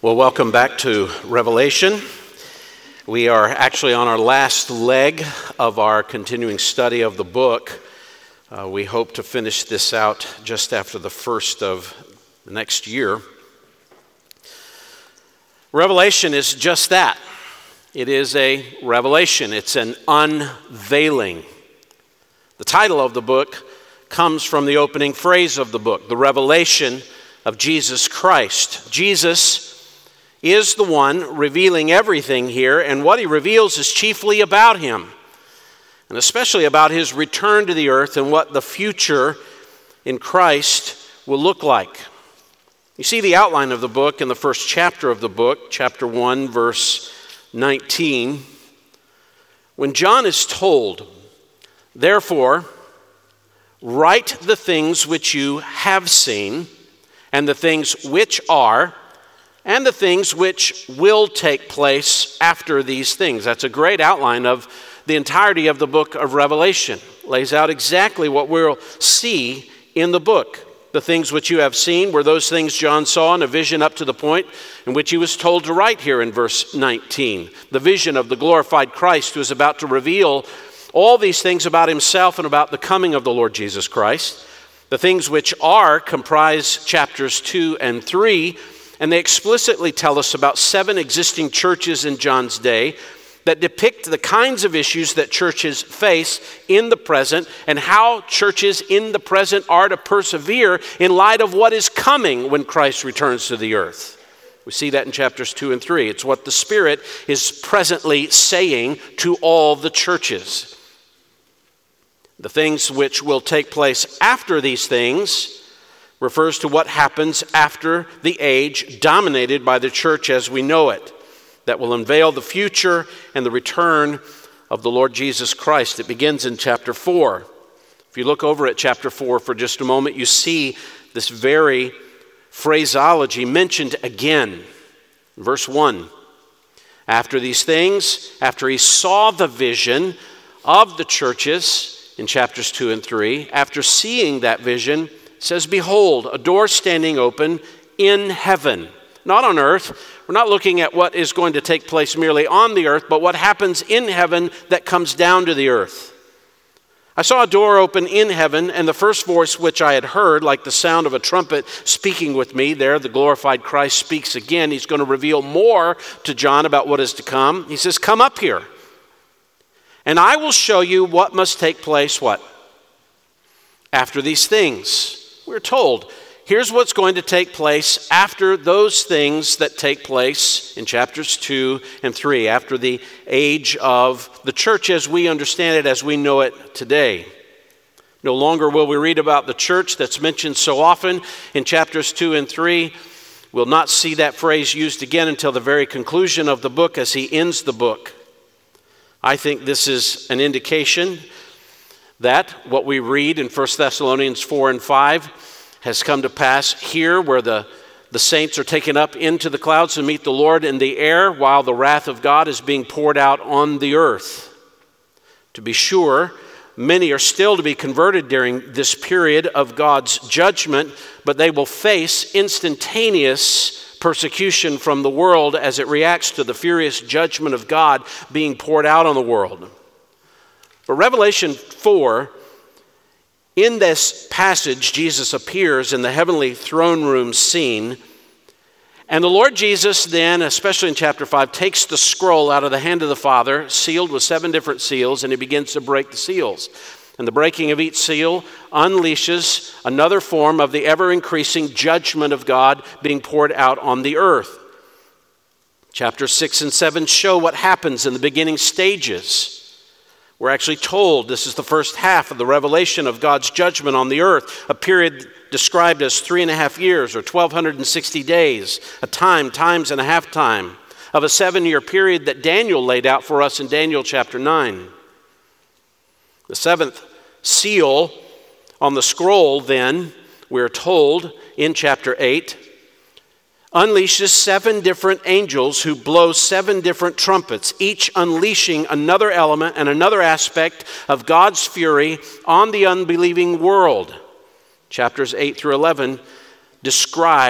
Well, welcome back to Revelation. We are actually on our last leg of our continuing study of the book. We hope to finish this out just after the first of the next year. Revelation is just that. It is a revelation. It's an unveiling. The title of the book comes from the opening phrase of the book, the revelation of Jesus Christ. Jesus is the one revealing everything here, and what he reveals is chiefly about him, and especially about his return to the earth and what the future in Christ will look like. You see the outline of the book in the first chapter of the book, chapter 1, verse 19. When John is told, "Therefore, write the things which you have seen, and the things which are, and the things which will take place after these things." That's a great outline of the entirety of the book of Revelation. Lays out exactly what we'll see in the book. The things which you have seen were those things John saw in a vision up to the point in which he was told to write here in verse 19. The vision of the glorified Christ who is about to reveal all these things about himself and about the coming of the Lord Jesus Christ. The things which are comprise chapters 2 and 3, and they explicitly tell us about 7 existing churches in John's day that depict the kinds of issues that churches face in the present and how churches in the present are to persevere in light of what is coming when Christ returns to the earth. We see that in chapters 2 and 3. It's what the Spirit is presently saying to all the churches. The things which will take place after these things refers to what happens after the age dominated by the church as we know it, that will unveil the future and the return of the Lord Jesus Christ. It begins in chapter 4. If you look over at chapter 4 for just a moment, you see this very phraseology mentioned again. Verse 1, after these things, after he saw the vision of the churches in chapters 2 and 3, after seeing that vision, it says, "Behold, a door standing open in heaven." Not on earth. We're not looking at what is going to take place merely on the earth, but what happens in heaven that comes down to the earth. "I saw a door open in heaven, and the first voice which I had heard, like the sound of a trumpet speaking with me." There, the glorified Christ speaks again. He's going to reveal more to John about what is to come. He says, "Come up here, and I will show you what must take place," what? "After these things." We're told, here's what's going to take place after those things that take place in chapters 2 and 3, after the age of the church as we understand it, as we know it today. No longer will we read about the church that's mentioned so often in chapters 2 and 3. We'll not see that phrase used again until the very conclusion of the book as he ends the book. I think this is an indication that what we read in 1 Thessalonians 4 and 5 has come to pass here, where the saints are taken up into the clouds to meet the Lord in the air while the wrath of God is being poured out on the earth. To be sure, many are still to be converted during this period of God's judgment, but they will face instantaneous persecution from the world as it reacts to the furious judgment of God being poured out on the world. But Revelation 4, in this passage, Jesus appears in the heavenly throne room scene, and the Lord Jesus then, especially in chapter 5, takes the scroll out of the hand of the Father, sealed with 7 different seals, and he begins to break the seals. And the breaking of each seal unleashes another form of the ever-increasing judgment of God being poured out on the earth. Chapters 6 and 7 show what happens in the beginning stages. We're actually told this is the first half of the revelation of God's judgment on the earth, a period described as 3.5 years or 1,260 days, a times and a half time of a 7-year period that Daniel laid out for us in Daniel chapter 9. The 7th seal on the scroll then, we're told in chapter 8, unleashes 7 different angels who blow 7 different trumpets, each unleashing another element and another aspect of God's fury on the unbelieving world. Chapters 8 through 11 describe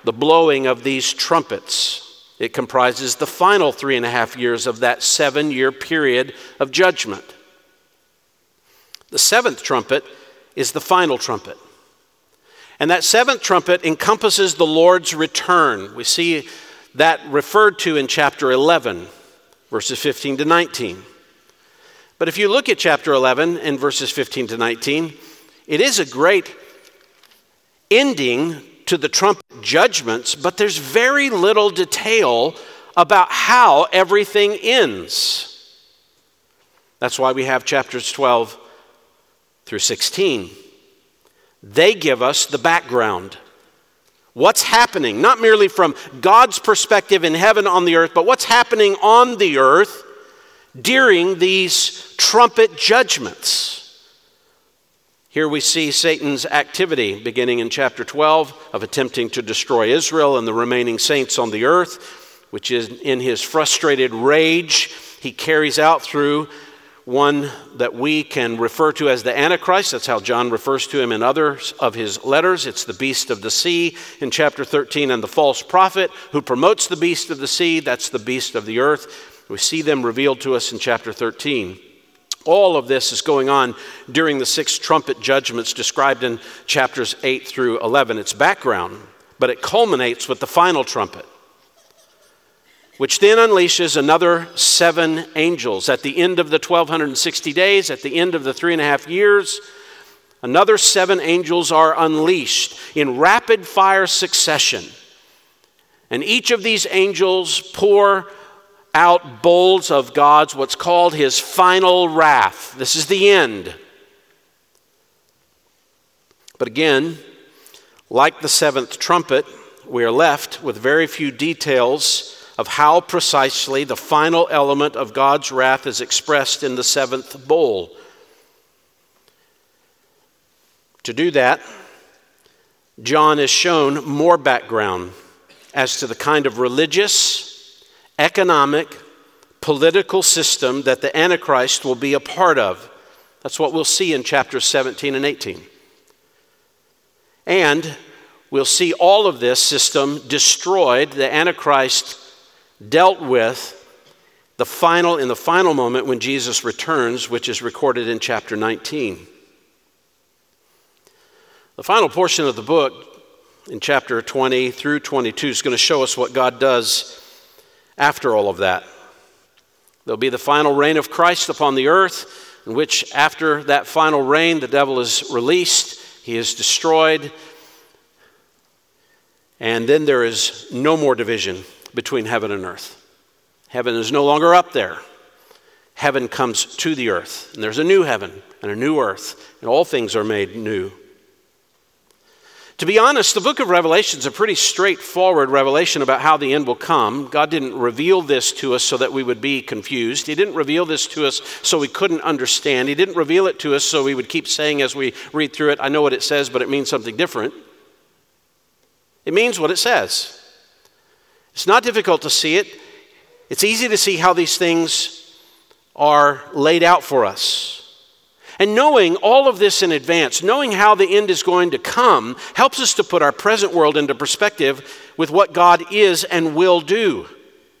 the blowing of these trumpets. It comprises the final 3.5 years of that 7-year period of judgment. The seventh trumpet is the final trumpet. And that seventh trumpet encompasses the Lord's return. We see that referred to in chapter 11, verses 15 to 19. But if you look at chapter 11 and verses 15 to 19, it is a great ending to the trumpet judgments, but there's very little detail about how everything ends. That's why we have chapters 12 through 16. They give us the background. What's happening, not merely from God's perspective in heaven on the earth, but what's happening on the earth during these trumpet judgments. Here we see Satan's activity beginning in chapter 12 of attempting to destroy Israel and the remaining saints on the earth, which is in his frustrated rage he carries out through one that we can refer to as the Antichrist. That's how John refers to him in others of his letters. It's the beast of the sea in chapter 13, and the false prophet who promotes the beast of the sea, that's the beast of the earth. We see them revealed to us in chapter 13. All of this is going on during the 6 trumpet judgments described in chapters 8 through 11. It's background, but it culminates with the final trumpet, which then unleashes another 7 angels. At the end of the 1260 days, at the end of the 3.5 years, another 7 angels are unleashed in rapid fire succession. And each of these angels pour out bowls of God's, what's called his final wrath. This is the end. But again, like the 7th trumpet, we are left with very few details of how precisely the final element of God's wrath is expressed in the 7th bowl. To do that, John is shown more background as to the kind of religious, economic, political system that the Antichrist will be a part of. That's what we'll see in chapters 17 and 18. And we'll see all of this system destroyed. The Antichrist dealt with in the final moment when Jesus returns, which is recorded in chapter 19. The final portion of the book, in chapter 20 through 22, is going to show us what God does after all of that. There'll be the final reign of Christ upon the earth, in which after that final reign, the devil is released, he is destroyed, and then there is no more division between heaven and earth. Heaven is no longer up there. Heaven comes to the earth, and there's a new heaven and a new earth, and all things are made new. To be honest, the book of Revelation is a pretty straightforward revelation about how the end will come. God didn't reveal this to us so that we would be confused. He didn't reveal this to us so we couldn't understand. He didn't reveal it to us so we would keep saying as we read through it, I know what it says, but it means something different. It means what it says. It's not difficult to see it. It's easy to see how these things are laid out for us. And knowing all of this in advance, knowing how the end is going to come, helps us to put our present world into perspective with what God is and will do.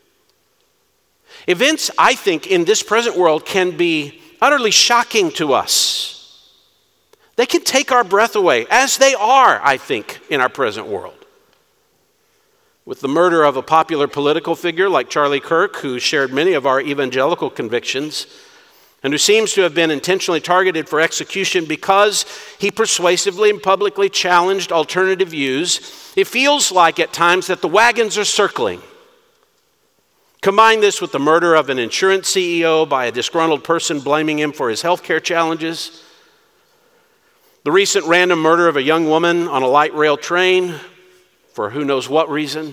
Events, I think, in this present world can be utterly shocking to us. They can take our breath away, as they are, I think, in our present world. With the murder of a popular political figure like Charlie Kirk, who shared many of our evangelical convictions, and who seems to have been intentionally targeted for execution because he persuasively and publicly challenged alternative views, it feels like at times that the wagons are circling. Combine this with the murder of an insurance CEO by a disgruntled person blaming him for his health care challenges, the recent random murder of a young woman on a light rail train for who knows what reason.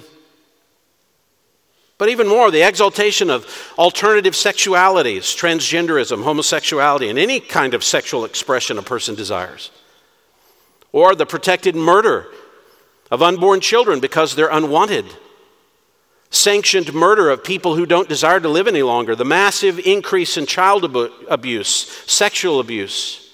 But even more, the exaltation of alternative sexualities, transgenderism, homosexuality, and any kind of sexual expression a person desires. Or the protected murder of unborn children because they're unwanted. Sanctioned murder of people who don't desire to live any longer. The massive increase in child abuse, sexual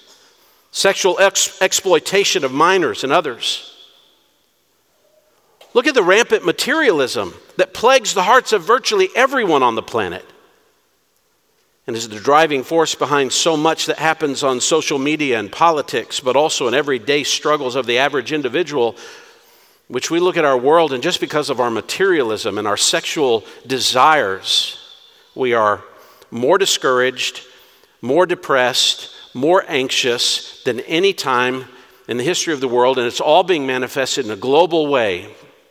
exploitation of minors and others. Look at the rampant materialism that plagues the hearts of virtually everyone on the planet and is the driving force behind so much that happens on social media and politics, but also in everyday struggles of the average individual, which we look at our world, and just because of our materialism and our sexual desires, we are more discouraged, more depressed, more anxious than any time in the history of the world, and it's all being manifested in a global way.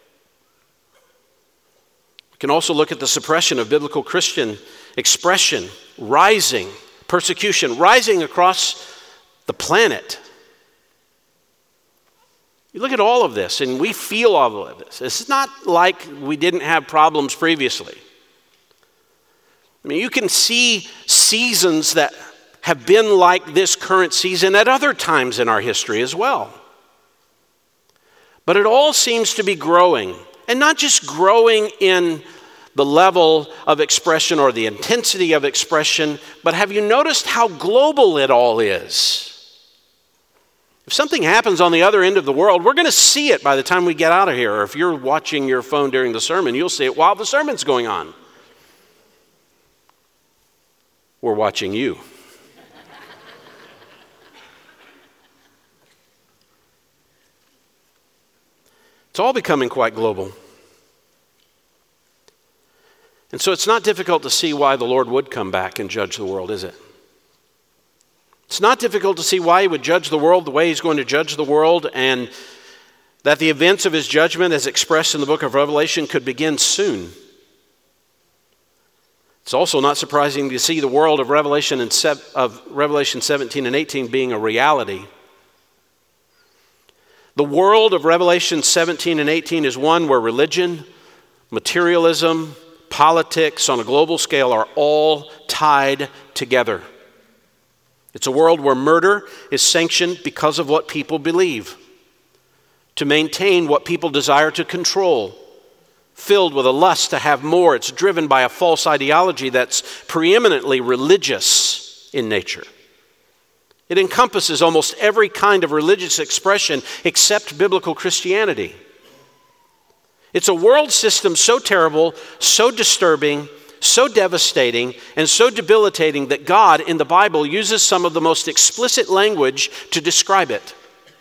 We can also look at the suppression of biblical Christian expression, rising, persecution, rising across the planet. You look at all of this, and we feel all of this. It's not like we didn't have problems previously. I mean, you can see seasons that have been like this current season at other times in our history as well. But it all seems to be growing, and not just growing in the level of expression or the intensity of expression, but have you noticed how global it all is? If something happens on the other end of the world, we're going to see it by the time we get out of here. Or if you're watching your phone during the sermon, you'll see it while the sermon's going on. We're watching you. It's all becoming quite global. And so it's not difficult to see why the Lord would come back and judge the world, is it? It's not difficult to see why he would judge the world the way he's going to judge the world, and that the events of his judgment as expressed in the book of Revelation could begin soon. It's also not surprising to see the world of Revelation 17 and 18 being a reality. The world of Revelation 17 and 18 is one where religion, materialism, politics on a global scale are all tied together. It's a world where murder is sanctioned because of what people believe, to maintain what people desire to control, filled with a lust to have more. It's driven by a false ideology that's preeminently religious in nature. It encompasses almost every kind of religious expression except biblical Christianity. It's a world system so terrible, so disturbing, so devastating, and so debilitating that God in the Bible uses some of the most explicit language to describe it.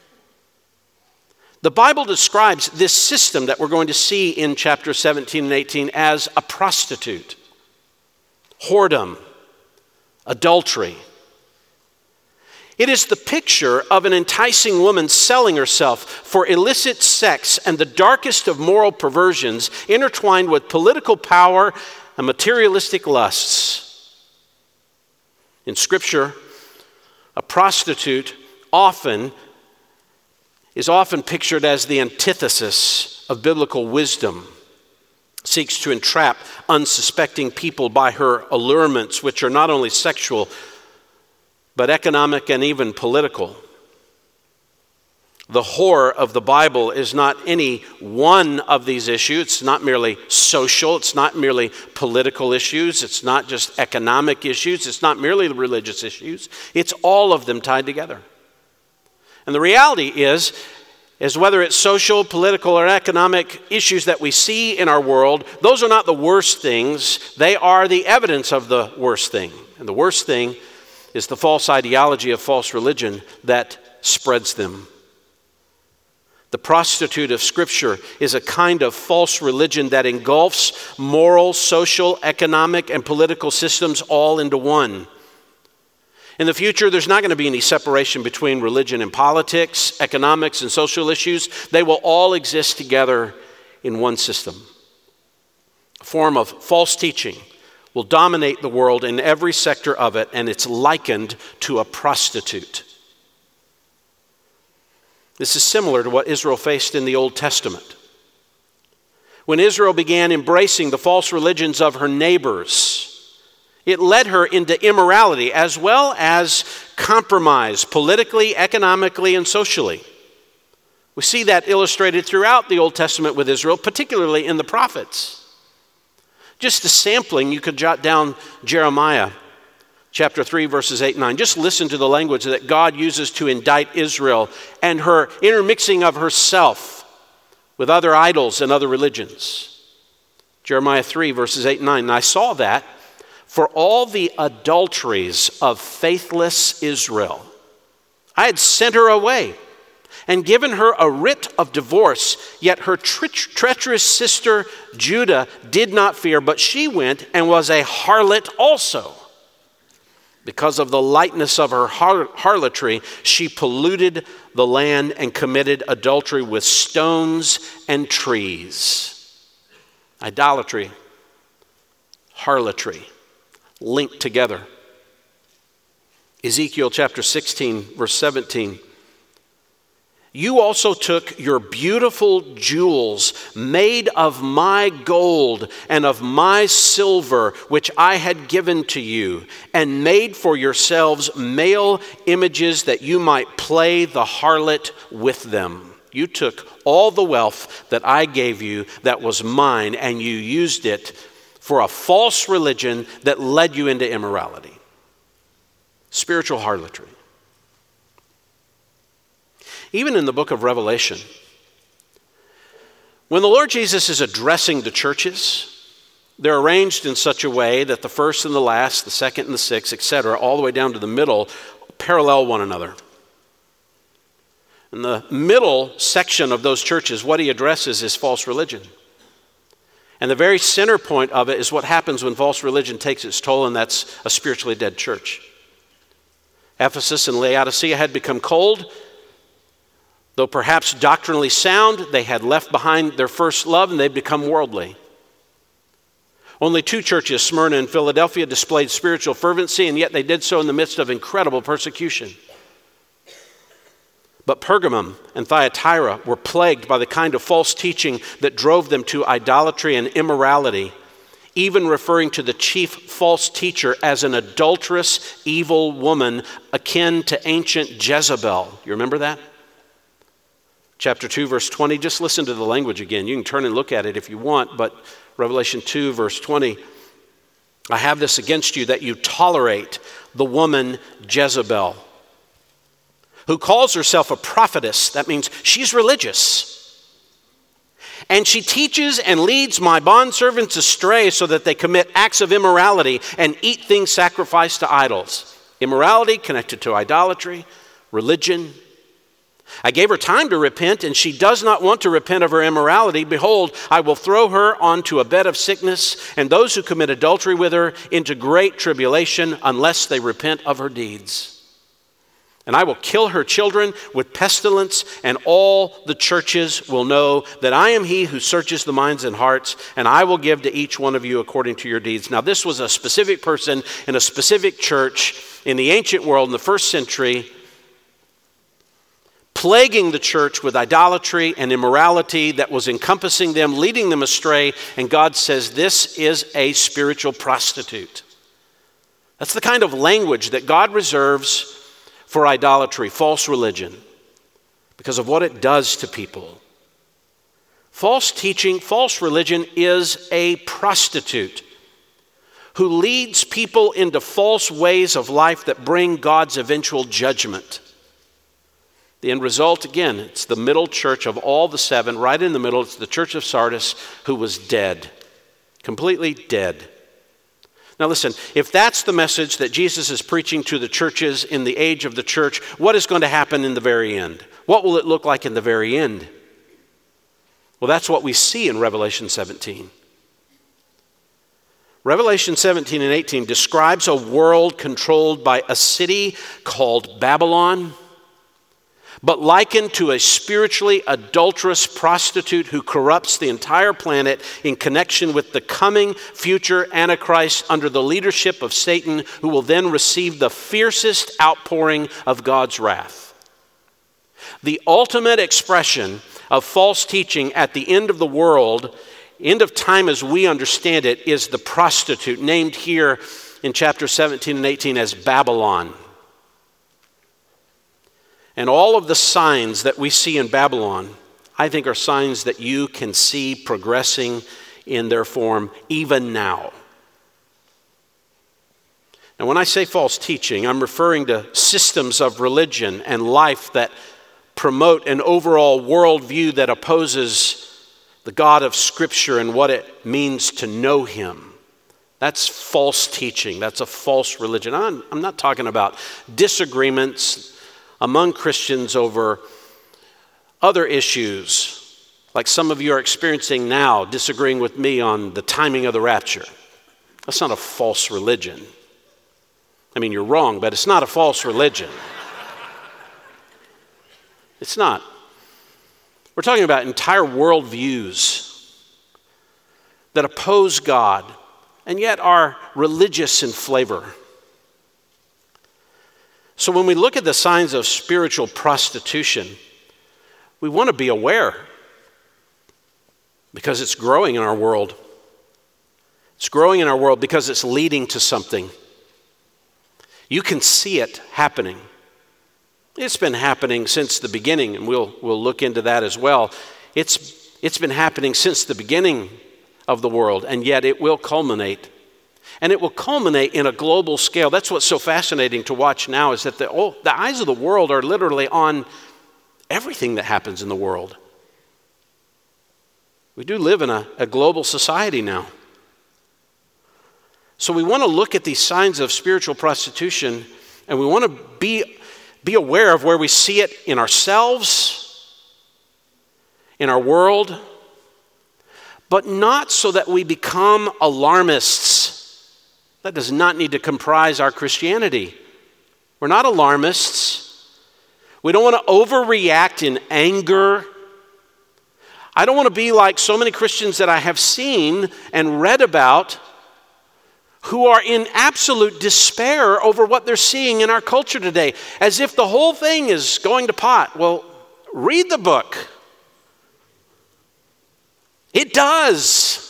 The Bible describes this system that we're going to see in chapter 17 and 18 as a prostitute, whoredom, adultery. It is the picture of an enticing woman selling herself for illicit sex and the darkest of moral perversions intertwined with political power and materialistic lusts. In Scripture, a prostitute is often pictured as the antithesis of biblical wisdom, seeks to entrap unsuspecting people by her allurements, which are not only sexual, but economic and even political. The horror of the Bible is not any one of these issues. It's not merely social. It's not merely political issues. It's not just economic issues. It's not merely the religious issues. It's all of them tied together. And the reality is whether it's social, political, or economic issues that we see in our world, those are not the worst things. They are the evidence of the worst thing. And the worst thing is the false ideology of false religion that spreads them. The prostitute of Scripture is a kind of false religion that engulfs moral, social, economic, and political systems all into one. In the future, there's not going to be any separation between religion and politics, economics, and social issues. They will all exist together in one system. A form of false teaching will dominate the world in every sector of it, and it's likened to a prostitute. This is similar to what Israel faced in the Old Testament. When Israel began embracing the false religions of her neighbors, it led her into immorality as well as compromise, politically, economically, and socially. We see that illustrated throughout the Old Testament with Israel, particularly in the prophets. Just a sampling, you could jot down Jeremiah chapter 3, verses 8 and 9. Just listen to the language that God uses to indict Israel and her intermixing of herself with other idols and other religions. Jeremiah 3, verses 8 and 9. And I saw that for all the adulteries of faithless Israel, I had sent her away and given her a writ of divorce, yet her treacherous sister Judah did not fear, but she went and was a harlot also. Because of the lightness of her harlotry, she polluted the land and committed adultery with stones and trees. Idolatry, harlotry, linked together. Ezekiel chapter 16, verse 17. You also took your beautiful jewels made of my gold and of my silver, which I had given to you, and made for yourselves male images that you might play the harlot with them. You took all the wealth that I gave you that was mine, and you used it for a false religion that led you into immorality. Spiritual harlotry. Even in the book of Revelation, when the Lord Jesus is addressing the churches, they're arranged in such a way that the first and the last, the second and the sixth, etc., all the way down to the middle, parallel one another. In the middle section of those churches, what he addresses is false religion. And the very center point of it is what happens when false religion takes its toll, and that's a spiritually dead church. Ephesus and Laodicea had become cold. Though perhaps doctrinally sound, they had left behind their first love and they'd become worldly. Only two churches, Smyrna and Philadelphia, displayed spiritual fervency, and yet they did so in the midst of incredible persecution. But Pergamum and Thyatira were plagued by the kind of false teaching that drove them to idolatry and immorality, even referring to the chief false teacher as an adulterous, evil woman akin to ancient Jezebel. You remember that? Chapter 2, verse 20, just listen to the language again. You can turn and look at it if you want, but Revelation 2, verse 20, I have this against you that you tolerate the woman Jezebel, who calls herself a prophetess. That means she's religious. And she teaches and leads my bondservants astray so that they commit acts of immorality and eat things sacrificed to idols. Immorality connected to idolatry, religion. I gave her time to repent, and she does not want to repent of her immorality. Behold, I will throw her onto a bed of sickness, and those who commit adultery with her into great tribulation, unless they repent of her deeds. And I will kill her children with pestilence, and all the churches will know that I am he who searches the minds and hearts, and I will give to each one of you according to your deeds. Now, this was a specific person in a specific church in the ancient world in the first century, plaguing the church with idolatry and immorality that was encompassing them, leading them astray. And God says this is a spiritual prostitute. That's the kind of language that God reserves for idolatry, false religion, because of what it does to people. False teaching, false religion is a prostitute who leads people into false ways of life that bring God's eventual judgment. The end result, again, it's the middle church of all the seven. Right in the middle, it's the church of Sardis, who was dead, completely dead. Now listen, if that's the message that Jesus is preaching to the churches in the age of the church, what is going to happen in the very end? What will it look like in the very end? Well, that's what we see in Revelation 17. Revelation 17 and 18 describes a world controlled by a city called Babylon, but likened to a spiritually adulterous prostitute who corrupts the entire planet in connection with the coming future Antichrist under the leadership of Satan, who will then receive the fiercest outpouring of God's wrath. The ultimate expression of false teaching at the end of the world, end of time as we understand it, is the prostitute, named here in chapter 17 and 18 as Babylon. And all of the signs that we see in Babylon, I think, are signs that you can see progressing in their form even now. And when I say false teaching, I'm referring to systems of religion and life that promote an overall worldview that opposes the God of Scripture and what it means to know him. That's false teaching. That's a false religion. I'm not talking about disagreements among Christians over other issues, like some of you are experiencing now, disagreeing with me on the timing of the rapture. That's not a false religion. I mean, you're wrong, but it's not a false religion. It's not. We're talking about entire worldviews that oppose God and yet are religious in flavor. So when we look at the signs of spiritual prostitution, we want to be aware because it's growing in our world. It's growing in our world because it's leading to something. You can see it happening. It's been happening since the beginning, and we'll look into that as well. It's been happening since the beginning of the world, and yet it will culminate. And it will culminate in a global scale. That's what's so fascinating to watch now, is that the eyes of the world are literally on everything that happens in the world. We do live in a global society now. So we want to look at these signs of spiritual prostitution, and we want to be aware of where we see it in ourselves, in our world, but not so that we become alarmists. That does not need to comprise our Christianity. We're not alarmists. We don't want to overreact in anger. I don't want to be like so many Christians that I have seen and read about who are in absolute despair over what they're seeing in our culture today, as if the whole thing is going to pot. Well, read the book. It does.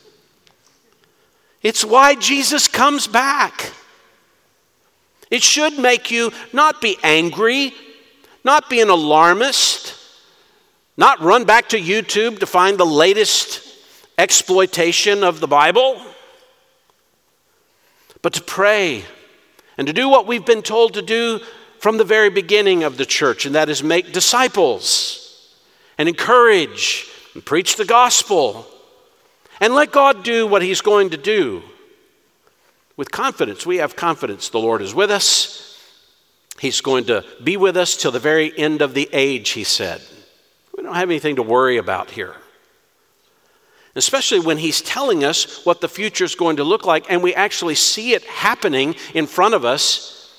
It's why Jesus comes back. It should make you not be angry, not be an alarmist, not run back to YouTube to find the latest exploitation of the Bible, but to pray and to do what we've been told to do from the very beginning of the church, and that is make disciples and encourage and preach the gospel and let God do what he's going to do. With confidence, we have confidence. The Lord is with us. He's going to be with us till the very end of the age, he said. We don't have anything to worry about here. Especially when he's telling us what the future is going to look like, and we actually see it happening in front of us.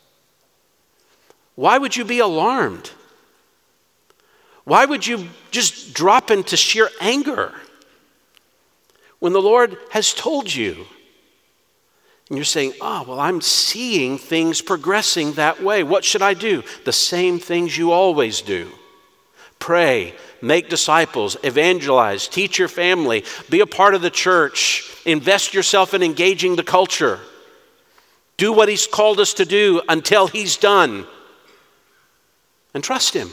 Why would you be alarmed? Why would you just drop into sheer anger when the Lord has told you? And you're saying, well, I'm seeing things progressing that way. What should I do? The same things you always do. Pray, make disciples, evangelize, teach your family, be a part of the church, invest yourself in engaging the culture. Do what he's called us to do until he's done. And trust him.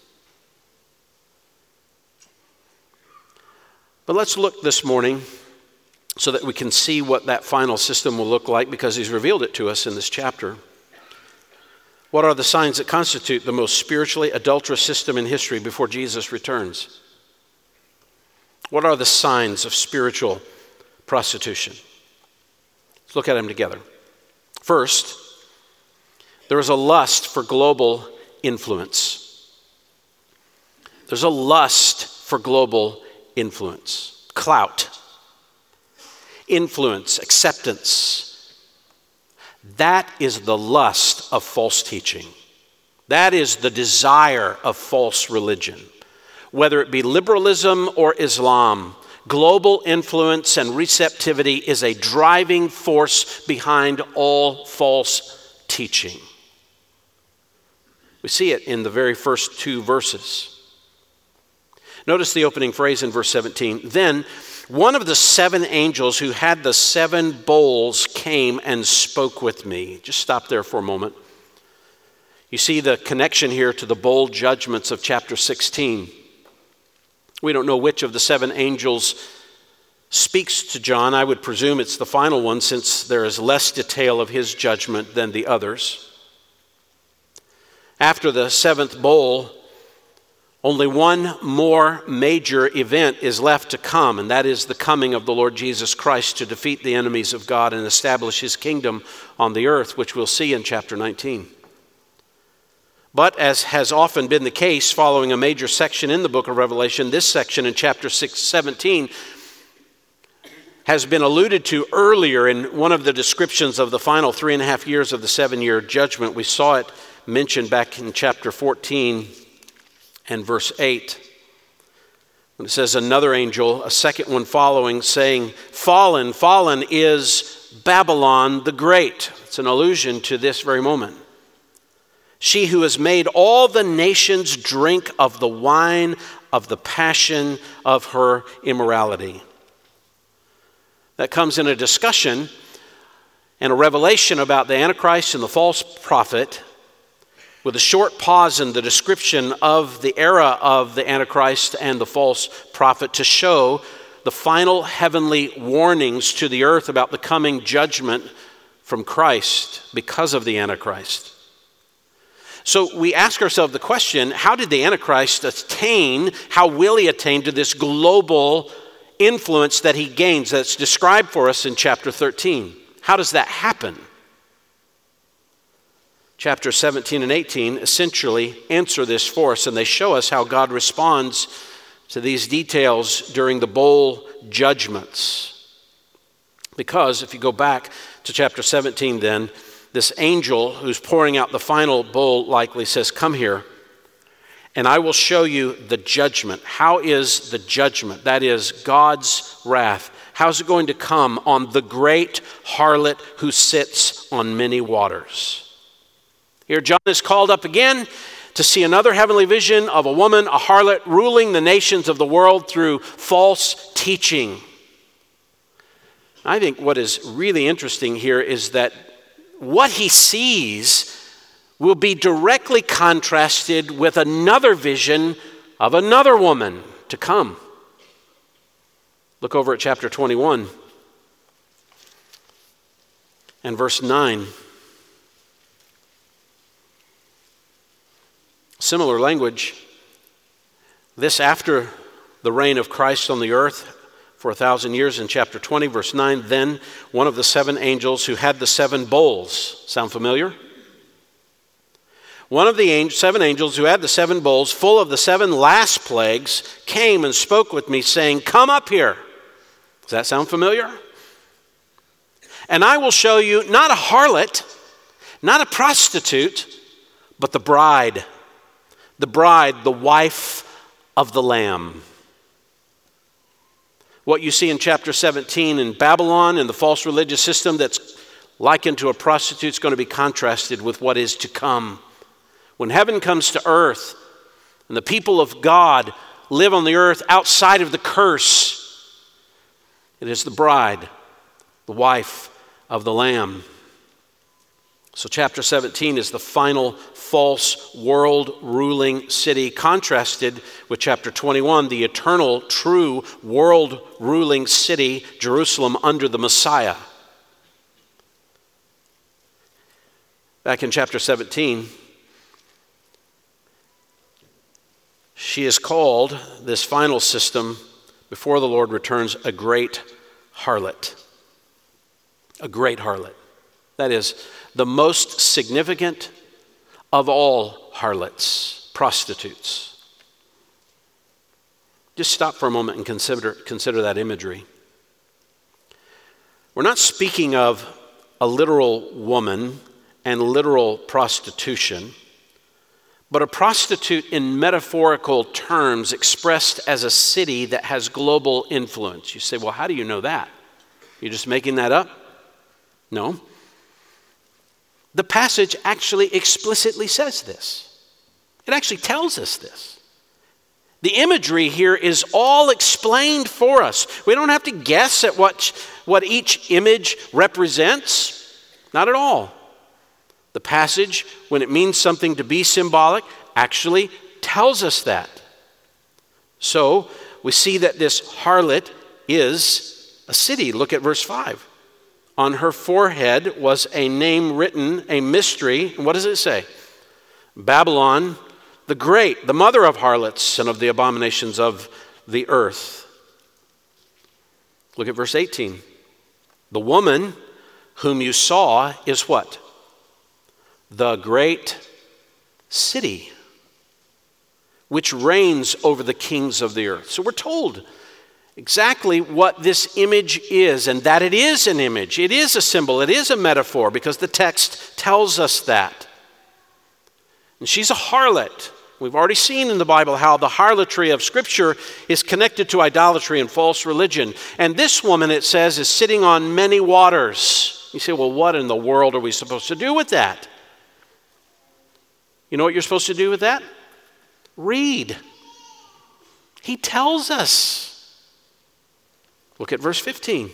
But let's look this morning so that we can see what that final system will look like, because he's revealed it to us in this chapter. What are the signs that constitute the most spiritually adulterous system in history before Jesus returns? What are the signs of spiritual prostitution? Let's look at them together. First, there is a lust for global influence. There's a lust for global influence. Clout, influence, acceptance. That is the lust of false teaching. That is the desire of false religion. Whether it be liberalism or Islam, global influence and receptivity is a driving force behind all false teaching. We see it in the very first two verses. Notice the opening phrase in verse 17. Then one of the seven angels who had the seven bowls came and spoke with me. Just stop there for a moment. You see the connection here to the bowl judgments of chapter 16. We don't know which of the seven angels speaks to John. I would presume it's the final one, since there is less detail of his judgment than the others. After the seventh bowl, Only one more major event is left to come, and that is the coming of the Lord Jesus Christ to defeat the enemies of God and establish his kingdom on the earth, which we'll see in chapter 19. But as has often been the case following a major section in the book of Revelation, this section in chapter 17 has been alluded to earlier in one of the descriptions of the final 3.5 years of the 7-year judgment. We saw it mentioned back in chapter 14 and verse 8. When it says, another angel, a second one following, saying, fallen, fallen is Babylon the Great. It's an allusion to this very moment. She who has made all the nations drink of the wine of the passion of her immorality. That comes in a discussion and a revelation about the Antichrist and the false prophet, with a short pause in the description of the era of the Antichrist and the false prophet to show the final heavenly warnings to the earth about the coming judgment from Christ because of the Antichrist. So we ask ourselves the question, how did the Antichrist attain, how will he attain to this global influence that he gains that's described for us in chapter 13? How does that happen? Chapters 17 and 18 essentially answer this for us, and they show us how God responds to these details during the bowl judgments. Because if you go back to chapter 17 then, this angel who's pouring out the final bowl likely says, come here, and I will show you the judgment. How is the judgment? That is God's wrath. How's it going to come on the great harlot who sits on many waters? Here John is called up again to see another heavenly vision of a woman, a harlot, ruling the nations of the world through false teaching. I think what is really interesting here is that what he sees will be directly contrasted with another vision of another woman to come. Look over at chapter 21 and verse 9. Similar language. This after the reign of Christ on the earth for 1,000 years in chapter 20, verse 9. Then one of the 7 angels who had the 7 bowls. Sound familiar? One of the 7 angels who had the 7 bowls full of the 7 last plagues came and spoke with me, saying, come up here. Does that sound familiar? And I will show you not a harlot, not a prostitute, but the bride, the wife of the Lamb. What you see in chapter 17 in Babylon and the false religious system that's likened to a prostitute is going to be contrasted with what is to come. When heaven comes to earth and the people of God live on the earth outside of the curse, it is the bride, the wife of the Lamb. So chapter 17 is the final false world-ruling city, contrasted with chapter 21, the eternal, true, world-ruling city, Jerusalem, under the Messiah. Back in chapter 17, she is called, this final system, before the Lord returns, a great harlot. A great harlot. That is, the most significant of all harlots, prostitutes. Just stop for a moment and consider that imagery. We're not speaking of a literal woman and literal prostitution, but a prostitute in metaphorical terms expressed as a city that has global influence. You say, well, how do you know that? You're just making that up? No. The passage actually explicitly says this. It actually tells us this. The imagery here is all explained for us. We don't have to guess at what each image represents. Not at all. The passage, when it means something to be symbolic, actually tells us that. So we see that this harlot is a city. Look at verse 5. On her forehead was a name written, a mystery. And what does it say? Babylon, the mother of harlots and of the abominations of the earth. Look at verse 18. The woman whom you saw is what? The great city, which reigns over the kings of the earth. So we're told exactly what this image is, and that it is an image. It is a symbol. It is a metaphor, because the text tells us that. And she's a harlot. We've already seen in the Bible how the harlotry of Scripture is connected to idolatry and false religion. And this woman, it says, is sitting on many waters. You say, well, what in the world are we supposed to do with that? You know what you're supposed to do with that? Read. He tells us. Look at verse 15.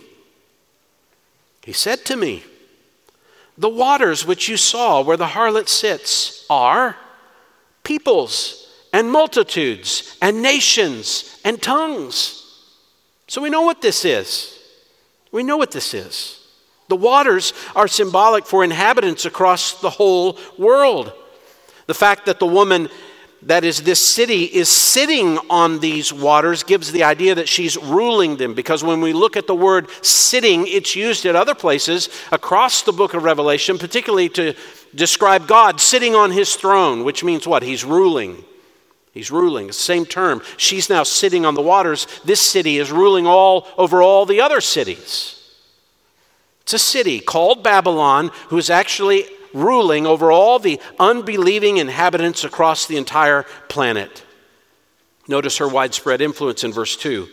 He said to me, the waters which you saw where the harlot sits are peoples and multitudes and nations and tongues. So we know what this is. We know what this is. The waters are symbolic for inhabitants across the whole world. The fact that the woman that is this city is sitting on these waters gives the idea that she's ruling them, because when we look at the word sitting, it's used at other places across the book of Revelation, particularly to describe God sitting on his throne, which means what? He's ruling. He's ruling. It's the same term. She's now sitting on the waters. This city is ruling all over all the other cities. It's a city called Babylon who is actually ruling over all the unbelieving inhabitants across the entire planet. Notice her widespread influence in verse 2.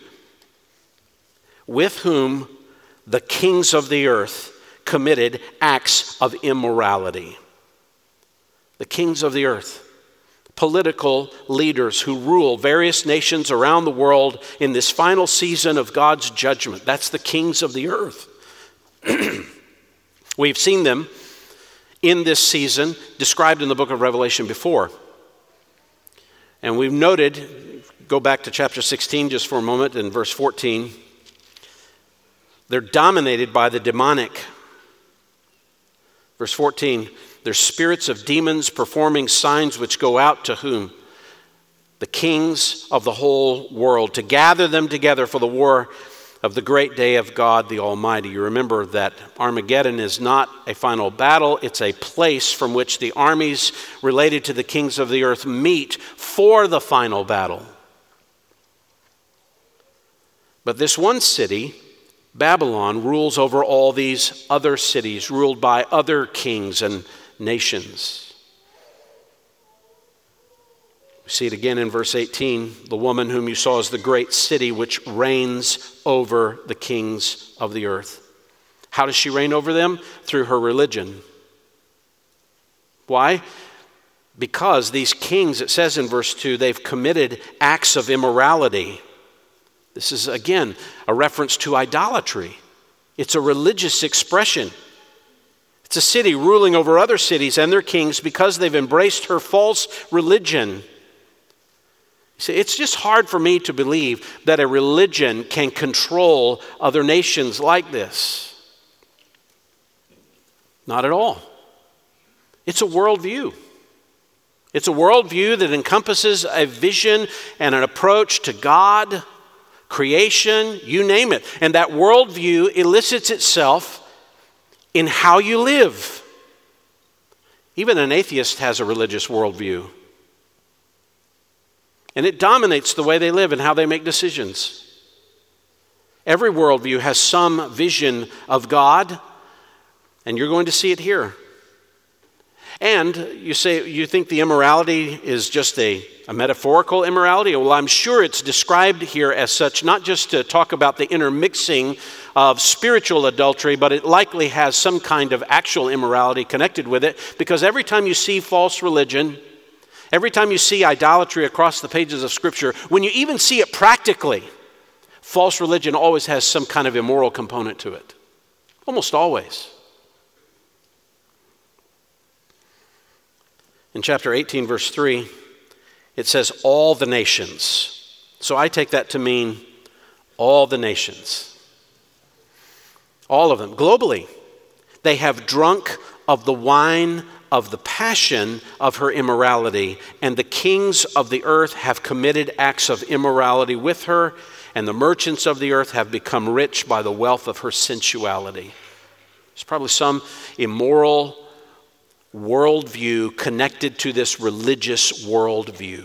With whom the kings of the earth committed acts of immorality. The kings of the earth, political leaders who rule various nations around the world in this final season of God's judgment. That's the kings of the earth. We've seen them in this season described in the book of Revelation before. And we've noted, go back to chapter 16 just for a moment, in verse 14, they're dominated by the demonic. Verse 14, they're spirits of demons performing signs which go out to whom? The kings of the whole world, to gather them together for the war of the great day of God the Almighty. You remember that Armageddon is not a final battle. It's a place from which the armies related to the kings of the earth meet for the final battle. But this one city, Babylon, rules over all these other cities, ruled by other kings and nations. See it again in verse 18. The woman whom you saw is the great city which reigns over the kings of the earth. How does she reign over them? Through her religion. Why? Because these kings, it says in verse 2, they've committed acts of immorality. This is, again, a reference to idolatry. It's a religious expression. It's a city ruling over other cities and their kings because they've embraced her false religion. See, it's just hard for me to believe that a religion can control other nations like this. Not at all. It's a worldview. It's a worldview that encompasses a vision and an approach to God, creation, you name it. And that worldview elicits itself in how you live. Even an atheist has a religious worldview. And it dominates the way they live and how they make decisions. Every worldview has some vision of God, and you're going to see it here. And you say, you think the immorality is just a metaphorical immorality? Well, I'm sure it's described here as such, not just to talk about the intermixing of spiritual adultery, but it likely has some kind of actual immorality connected with it, because every time you see false religion, every time you see idolatry across the pages of Scripture, when you even see it practically, false religion always has some kind of immoral component to it. Almost always. In chapter 18, verse 3, it says, all the nations. So I take that to mean all the nations. All of them, globally. They have drunk of the wine of the passion of her immorality, and the kings of the earth have committed acts of immorality with her, and the merchants of the earth have become rich by the wealth of her sensuality. There's probably some immoral worldview connected to this religious worldview.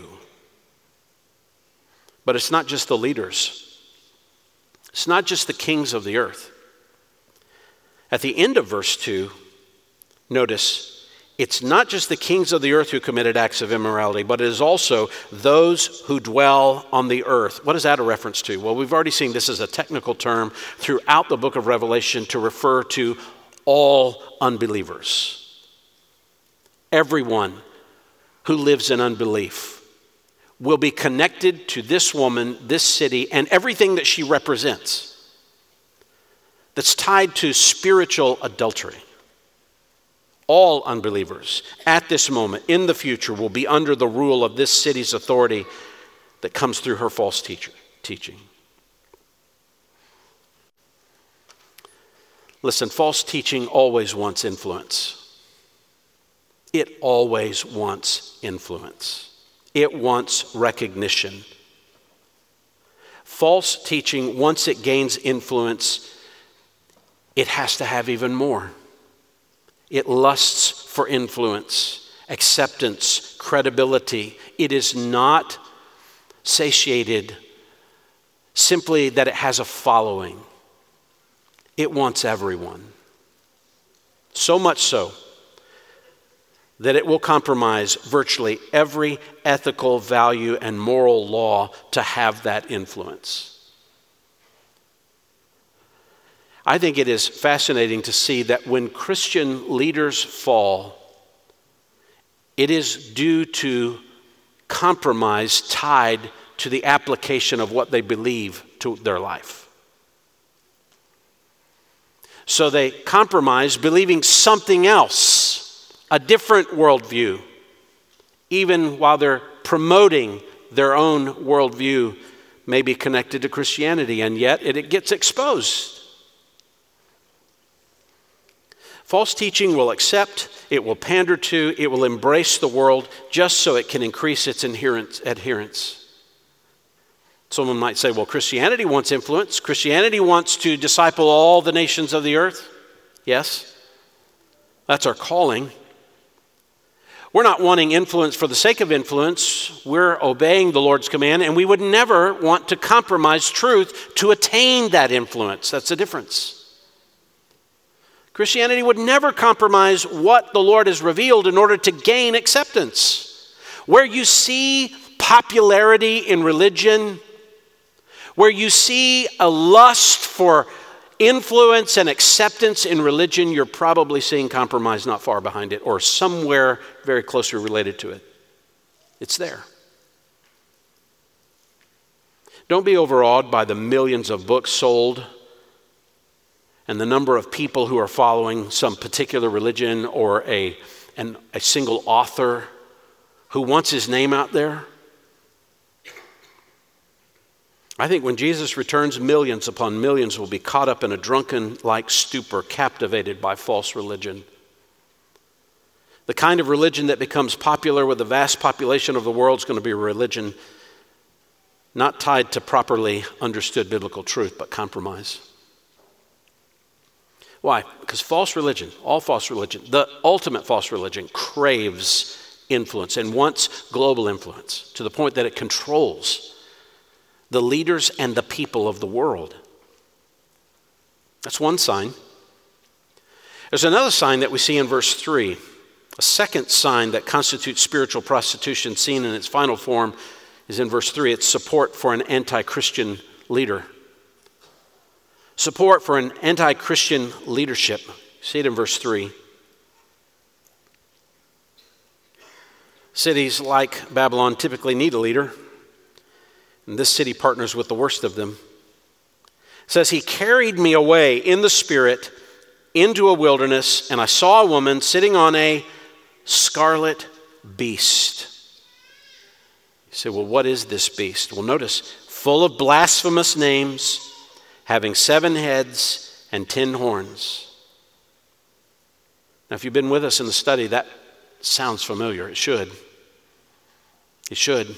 But it's not just the leaders. It's not just the kings of the earth. At the end of verse 2, notice, it's not just the kings of the earth who committed acts of immorality, but it is also those who dwell on the earth. What is that a reference to? Well, we've already seen this as a technical term throughout the book of Revelation to refer to all unbelievers. Everyone who lives in unbelief will be connected to this woman, this city, and everything that she represents that's tied to spiritual adultery. All unbelievers at this moment, in the future, will be under the rule of this city's authority that comes through her false teaching. Listen, false teaching always wants influence. It always wants influence. It wants recognition. False teaching, once it gains influence, it has to have even more. It lusts for influence, acceptance, credibility. It is not satiated simply that it has a following. It wants everyone. So much so that it will compromise virtually every ethical value and moral law to have that influence. I think it is fascinating to see that when Christian leaders fall, it is due to compromise tied to the application of what they believe to their life. So they compromise believing something else, a different worldview, even while they're promoting their own worldview may be connected to Christianity, and yet it gets exposed. False teaching will accept, it will pander to, it will embrace the world just so it can increase its adherence. Someone might say, well, Christianity wants influence. Christianity wants to disciple all the nations of the earth. Yes, that's our calling. We're not wanting influence for the sake of influence. We're obeying the Lord's command, and we would never want to compromise truth to attain that influence. That's the difference. Christianity would never compromise what the Lord has revealed in order to gain acceptance. Where you see popularity in religion, where you see a lust for influence and acceptance in religion, you're probably seeing compromise not far behind it or somewhere very closely related to it. It's there. Don't be overawed by the millions of books sold and the number of people who are following some particular religion or a single author who wants his name out there. I think when Jesus returns, millions upon millions will be caught up in a drunken-like stupor, captivated by false religion. The kind of religion that becomes popular with the vast population of the world is going to be a religion not tied to properly understood biblical truth, but compromise. Why? Because false religion, all false religion, the ultimate false religion, craves influence and wants global influence to the point that it controls the leaders and the people of the world. That's one sign. There's another sign that we see in verse 3. A second sign that constitutes spiritual prostitution, seen in its final form, is in verse 3. It's support for an anti-Christian leader. Support for an anti-Christian leadership. See it in verse 3. Cities like Babylon typically need a leader. And this city partners with the worst of them. It says, he carried me away in the spirit into a wilderness, and I saw a woman sitting on a scarlet beast. You say, well, what is this beast? Well, notice, full of blasphemous names, having 7 heads and 10 horns. Now, if you've been with us in the study, that Sounds familiar. It should. It should.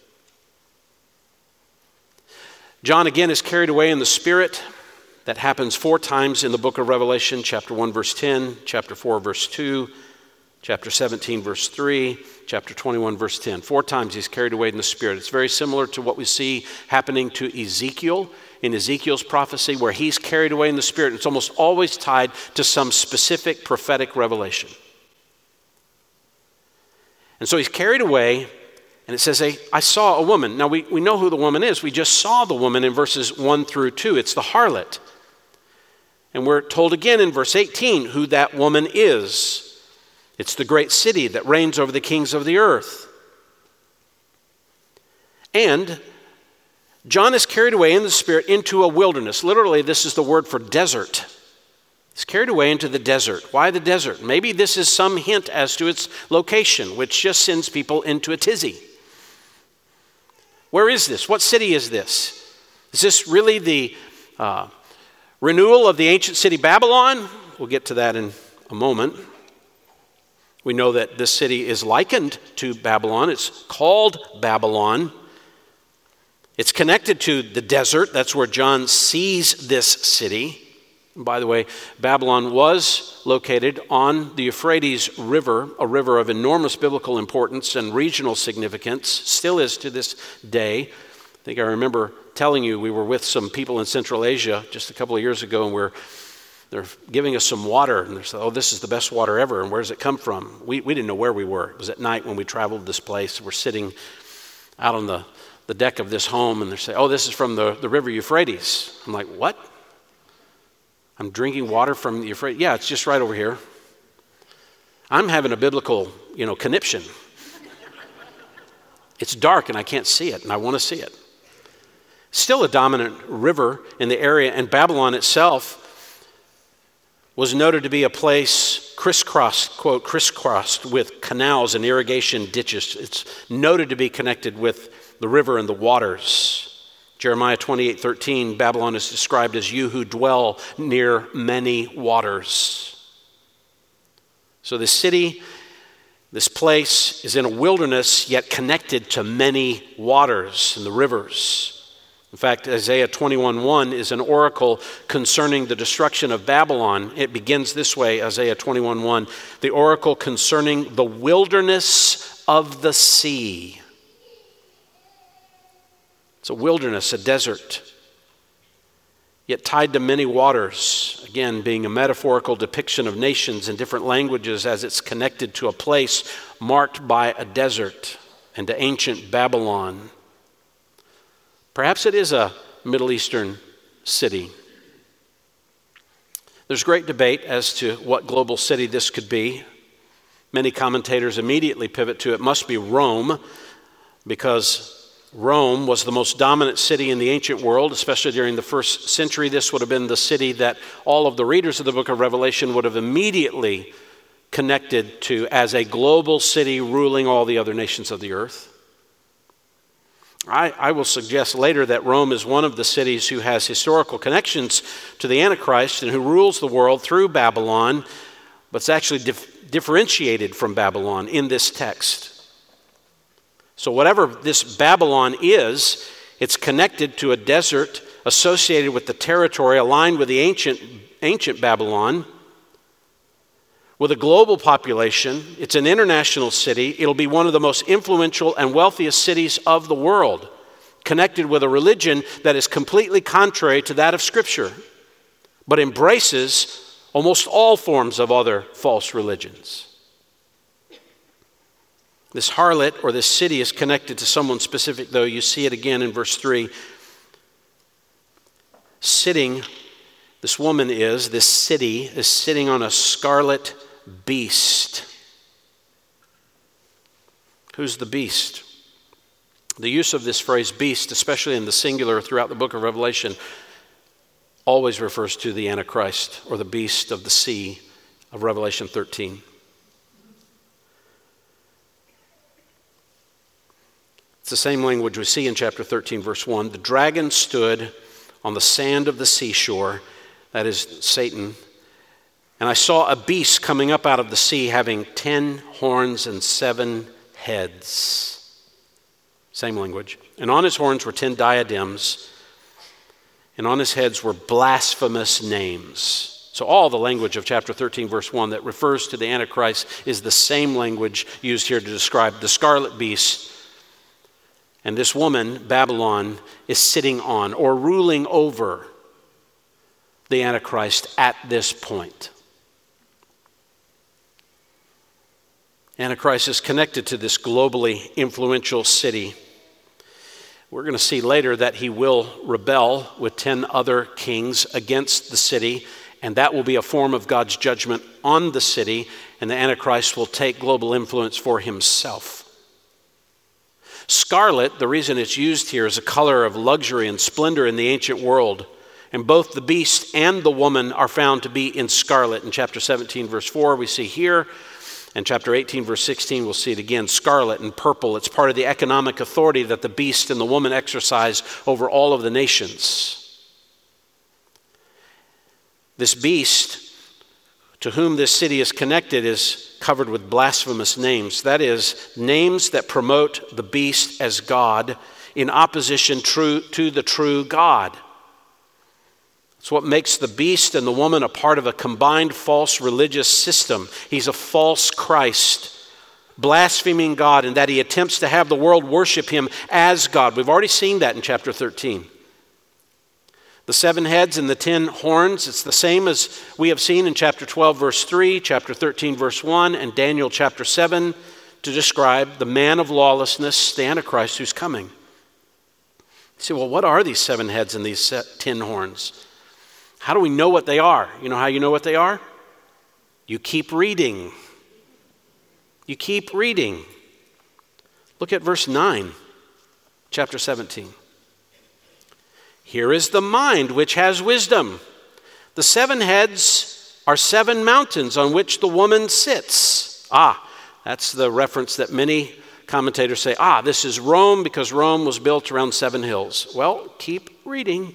John again is carried away in the Spirit. That happens 4 times in the book of Revelation, chapter 1, verse 10, chapter 4, verse 2, chapter 17, verse 3, chapter 21, verse 10. 4 times he's carried away in the Spirit. It's very similar to what we see happening to Ezekiel in Ezekiel's prophecy, where he's carried away in the Spirit. It's almost always tied to some specific prophetic revelation. And so he's carried away, and it says, I saw a woman. Now we know who the woman is. We just saw the woman in verses 1 through 2. It's the harlot. And we're told again in verse 18 who that woman is. It's the great city that reigns over the kings of the earth. And John is carried away in the Spirit into a wilderness. Literally, this is the word for desert. He's carried away into the desert. Why the desert? Maybe this is some hint as to its location, which just sends people into a tizzy. Where is this? What city is this? Is this really the renewal of the ancient city Babylon? We'll get to that in a moment. We know that this city is likened to Babylon. It's called Babylon. It's connected to the desert. That's where John sees this city. And by the way, Babylon was located on the Euphrates River, a river of enormous biblical importance and regional significance, still is to this day. I think I remember telling you we were with some people in Central Asia just a couple of years ago, and they're giving us some water, and they said, this is the best water ever, and where does it come from? We didn't know where we were. It was at night when we traveled this place. We're sitting out on the deck of this home, and they say, this is from the river Euphrates. I'm like, what? I'm drinking water from the Euphrates? Yeah, it's just right over here. I'm having a biblical, conniption. It's dark and I can't see it, and I want to see it. Still a dominant river in the area, and Babylon itself was noted to be a place crisscrossed, quote, crisscrossed with canals and irrigation ditches. It's noted to be connected with the river and the waters. Jeremiah 28:13, Babylon is described as you who dwell near many waters. So this city, this place is in a wilderness, yet connected to many waters and the rivers. In fact, Isaiah 21:1 is an oracle concerning the destruction of Babylon. It begins this way, Isaiah 21:1, the oracle concerning the wilderness of the sea. It's a wilderness, a desert, yet tied to many waters, again being a metaphorical depiction of nations in different languages as it's connected to a place marked by a desert and to ancient Babylon. Perhaps it is a Middle Eastern city. There's great debate as to what global city this could be. Many commentators immediately pivot to it must be Rome, because Rome was the most dominant city in the ancient world, especially during the first century. This would have been the city that all of the readers of the book of Revelation would have immediately connected to as a global city ruling all the other nations of the earth. I will suggest later that Rome is one of the cities who has historical connections to the Antichrist and who rules the world through Babylon, but it's actually differentiated from Babylon in this text. So whatever this Babylon is, it's connected to a desert associated with the territory aligned with the ancient Babylon. With a global population, it's an international city. It'll be one of the most influential and wealthiest cities of the world, connected with a religion that is completely contrary to that of Scripture, but embraces almost all forms of other false religions. This harlot or this city is connected to someone specific, though. You see it again in verse 3. This woman this city is sitting on a scarlet beast. Who's the beast? The use of this phrase beast, especially in the singular throughout the book of Revelation, always refers to the Antichrist or the beast of the sea of Revelation 13. It's the same language we see in chapter 13, verse 1. The dragon stood on the sand of the seashore, that is Satan, And I saw a beast coming up out of the sea, having 10 horns and 7 heads. Same language. And on his horns were 10 diadems, and on his heads were blasphemous names. So all the language of chapter 13, verse 1 that refers to the Antichrist is the same language used here to describe the scarlet beast. And this woman, Babylon, is sitting on or ruling over the Antichrist at this point. Antichrist is connected to this globally influential city. We're going to see later that he will rebel with 10 other kings against the city, and that will be a form of God's judgment on the city, and the Antichrist will take global influence for himself. Scarlet, the reason it's used here, is a color of luxury and splendor in the ancient world, and both the beast and the woman are found to be in scarlet. In chapter 17, verse 4, we see here, and chapter 18, verse 16, we'll see it again, scarlet and purple. It's part of the economic authority that the beast and the woman exercise over all of the nations. This beast, to whom this city is connected, is covered with blasphemous names. That is, names that promote the beast as God in opposition to the true God. It's what makes the beast and the woman a part of a combined false religious system. He's a false Christ, blaspheming God, in that he attempts to have the world worship him as God. We've already seen that in chapter 13. The 7 heads and the 10 horns, it's the same as we have seen in chapter 12, verse 3, chapter 13, verse 1, and Daniel chapter 7 to describe the man of lawlessness, the Antichrist, who's coming. You say, well, what are these 7 heads and these 10 horns? How do we know what they are? You know how you know what they are? You keep reading. You keep reading. Look at verse 9, chapter 17. Here is the mind which has wisdom. The 7 heads are 7 mountains on which the woman sits. That's the reference that many commentators say, this is Rome because Rome was built around 7 hills. Well, keep reading.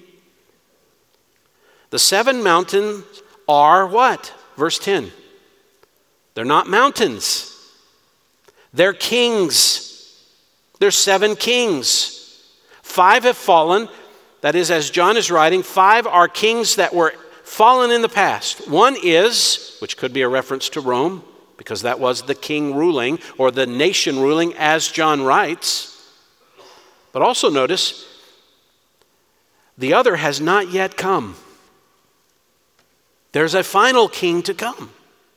The 7 mountains are what? Verse 10. They're not mountains. They're kings. They're 7 kings. 5 have fallen. That is, as John is writing, 5 are kings that were fallen in the past. One is, which could be a reference to Rome, because that was the king ruling, or the nation ruling, as John writes. But also notice, the other has not yet come. There's a final king to come.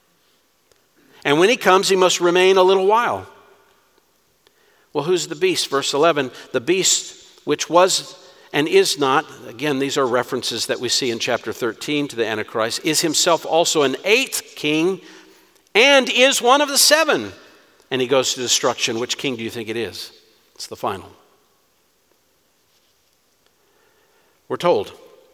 And when he comes, he must remain a little while. Well, who's the beast? Verse 11, the beast which was and is not, again, these are references that we see in chapter 13 to the Antichrist, is himself also an 8th king and is one of the 7. And he goes to destruction. Which king do you think it is? It's the final. We're told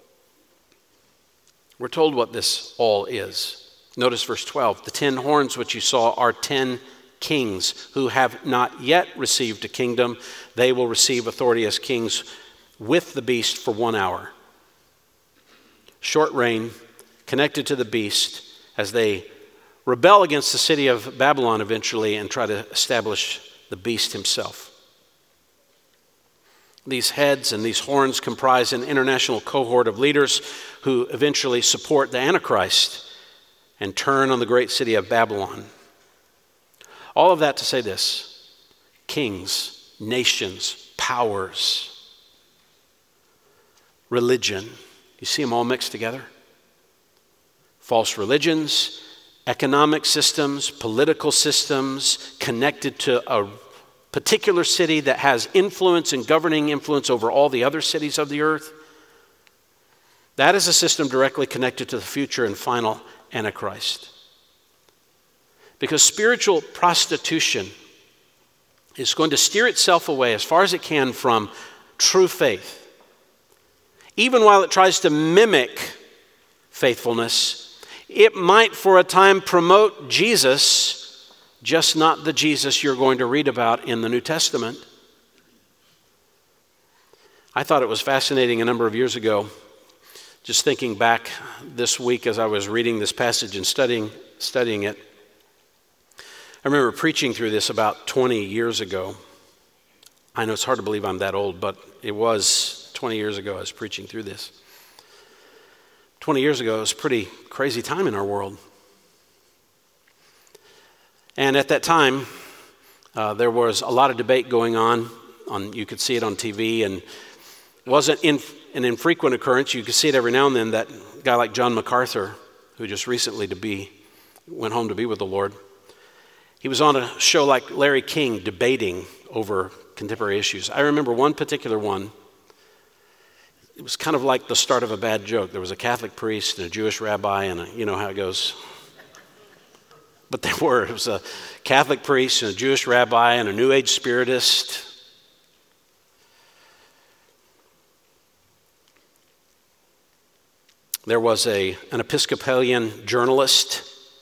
what this all is. Notice verse 12. The 10 horns which you saw are 10 kings who have not yet received a kingdom. They will receive authority as kings with the beast for 1 hour. Short reign, connected to the beast as they rebel against the city of Babylon eventually and try to establish the beast himself. These heads and these horns comprise an international cohort of leaders who eventually support the Antichrist and turn on the great city of Babylon. All of that to say this: kings, nations, powers, religion. You see them all mixed together? False religions, economic systems, political systems connected to a particular city that has influence and governing influence over all the other cities of the earth. That is a system directly connected to the future and final Antichrist. Because spiritual prostitution is going to steer itself away as far as it can from true faith. Even while it tries to mimic faithfulness, it might for a time promote Jesus, just not the Jesus you're going to read about in the New Testament. I thought it was fascinating a number of years ago Just thinking back this week as I was reading this passage and studying it, I remember preaching through this about 20 years ago. I know it's hard to believe I'm that old, but it was 20 years ago I was preaching through this. 20 years ago, it was a pretty crazy time in our world. And at that time, there was a lot of debate going on. You could see it on TV, and it wasn't an infrequent occurrence. You could see it every now and then. That guy like John MacArthur, who just recently went home to be with the Lord, he was on a show like Larry King debating over contemporary issues. I remember one particular one. It was kind of like the start of a bad joke. There was a Catholic priest and a Jewish rabbi, and you know how it goes. But it was a Catholic priest and a Jewish rabbi and a New Age spiritist. There was an Episcopalian journalist,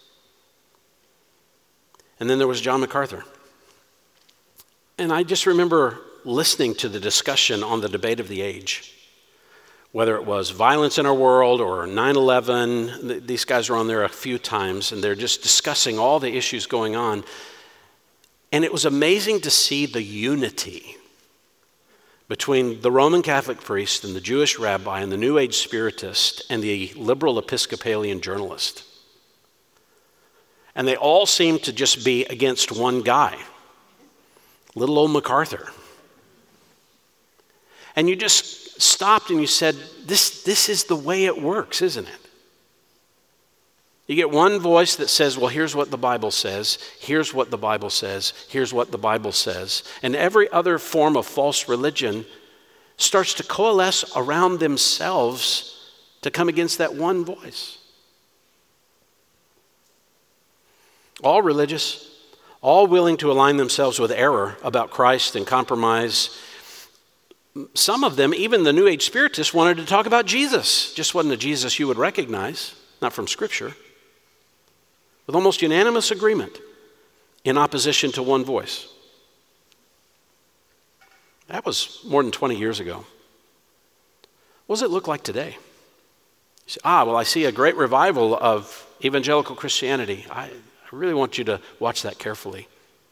and then there was John MacArthur. And I just remember listening to the discussion on the debate of the age, whether it was violence in our world or 9/11. These guys were on there a few times, and they're just discussing all the issues going on. And it was amazing to see the unity between the Roman Catholic priest and the Jewish rabbi and the New Age spiritist and the liberal Episcopalian journalist. And they all seemed to just be against one guy, little old MacArthur. And you just stopped and you said, this is the way it works, isn't it? You get one voice that says, well, here's what the Bible says, here's what the Bible says, here's what the Bible says. And every other form of false religion starts to coalesce around themselves to come against that one voice. All religious, all willing to align themselves with error about Christ and compromise. Some of them, even the New Age spiritists, wanted to talk about Jesus. Just wasn't a Jesus you would recognize, not from Scripture. With almost unanimous agreement in opposition to one voice. That was more than 20 years ago. What does it look like today? You say, I see a great revival of evangelical Christianity. I really want you to watch that carefully.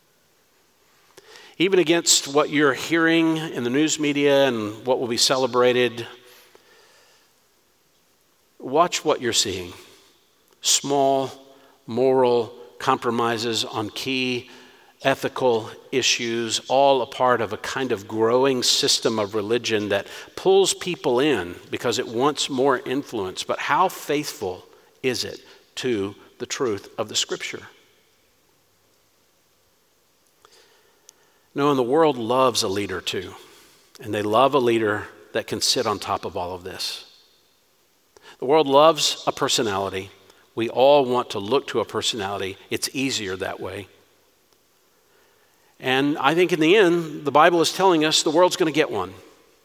Even against what you're hearing in the news media and what will be celebrated, watch what you're seeing. Small, moral compromises on key ethical issues, all a part of a kind of growing system of religion that pulls people in because it wants more influence. But how faithful is it to the truth of the Scripture? No, and the world loves a leader too. And they love a leader that can sit on top of all of this. The world loves a personality. We all want to look to a personality. It's easier that way. And I think in the end, the Bible is telling us the world's going to get one.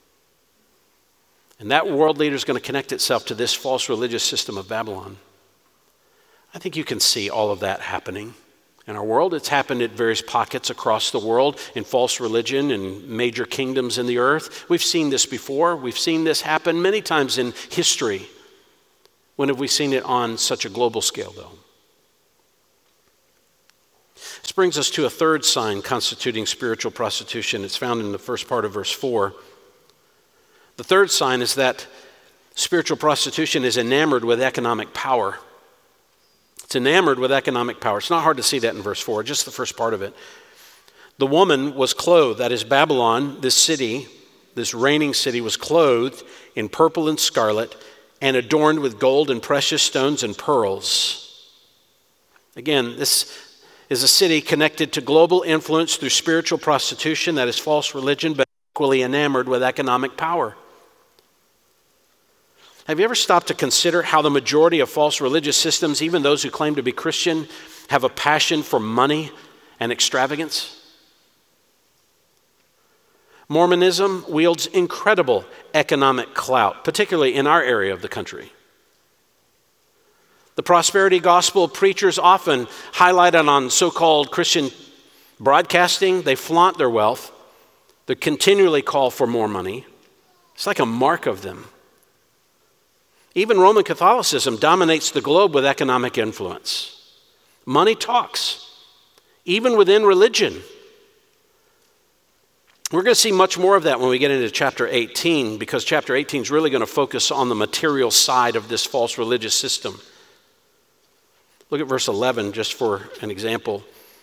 And that world leader is going to connect itself to this false religious system of Babylon. I think you can see all of that happening in our world. It's happened at various pockets across the world in false religion and major kingdoms in the earth. We've seen this before. We've seen this happen many times in history. When have we seen it on such a global scale, though? This brings us to a third sign constituting spiritual prostitution. It's found in the first part of verse 4. The third sign is that spiritual prostitution is enamored with economic power. It's enamored with economic power. It's not hard to see that in verse 4, just the first part of it. The woman was clothed, that is Babylon, this city, this reigning city, was clothed in purple and scarlet and adorned with gold and precious stones and pearls. Again, this is a city connected to global influence through spiritual prostitution, that is false religion, but equally enamored with economic power. Have you ever stopped to consider how the majority of false religious systems, even those who claim to be Christian, have a passion for money and extravagance? Mormonism wields incredible economic clout, particularly in our area of the country. The prosperity gospel preachers often highlighted on so-called Christian broadcasting. They flaunt their wealth. They continually call for more money. It's like a mark of them. Even Roman Catholicism dominates the globe with economic influence. Money talks, even within religion. We're going to see much more of that when we get into chapter 18, because chapter 18 is really going to focus on the material side of this false religious system. Look at verse 11 just for an example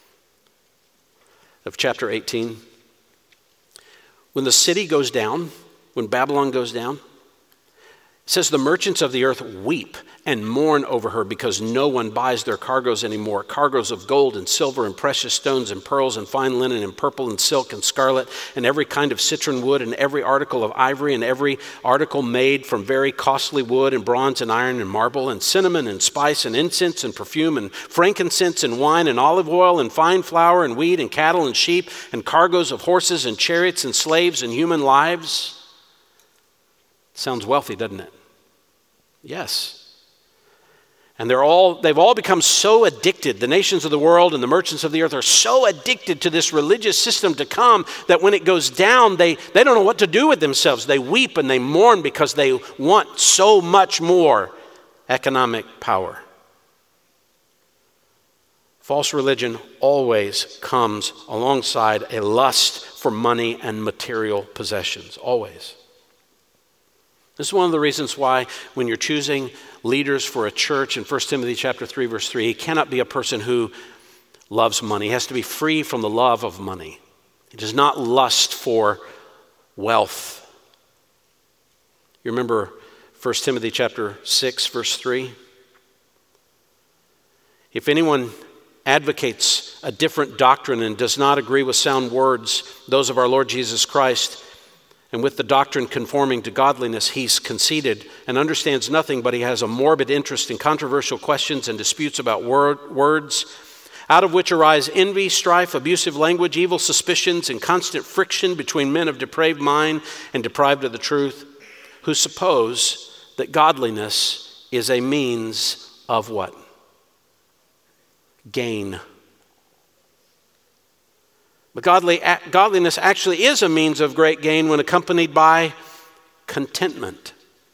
of chapter 18. When the city goes down, when Babylon goes down, it says the merchants of the earth weep and mourn over her because no one buys their cargoes anymore. Cargoes of gold and silver and precious stones and pearls and fine linen and purple and silk and scarlet and every kind of citron wood and every article of ivory and every article made from very costly wood and bronze and iron and marble and cinnamon and spice and incense and perfume and frankincense and wine and olive oil and fine flour and wheat and cattle and sheep and cargoes of horses and chariots and slaves and human lives. Sounds wealthy, doesn't it? Yes. And they've all become so addicted. The nations of the world and the merchants of the earth are so addicted to this religious system to come that when it goes down, they don't know what to do with themselves. They weep and they mourn because they want so much more economic power. False religion always comes alongside a lust for money and material possessions, always. This is one of the reasons why when you're choosing leaders for a church in 1 Timothy chapter 3, verse 3, he cannot be a person who loves money. He has to be free from the love of money. He does not lust for wealth. You remember 1 Timothy chapter 6, verse 3? If anyone advocates a different doctrine and does not agree with sound words, those of our Lord Jesus Christ, and with the doctrine conforming to godliness, he's conceited and understands nothing, but he has a morbid interest in controversial questions and disputes about words, out of which arise envy, strife, abusive language, evil suspicions, and constant friction between men of depraved mind and deprived of the truth, who suppose that godliness is a means of what? Gain. But godliness actually is a means of great gain when accompanied by contentment.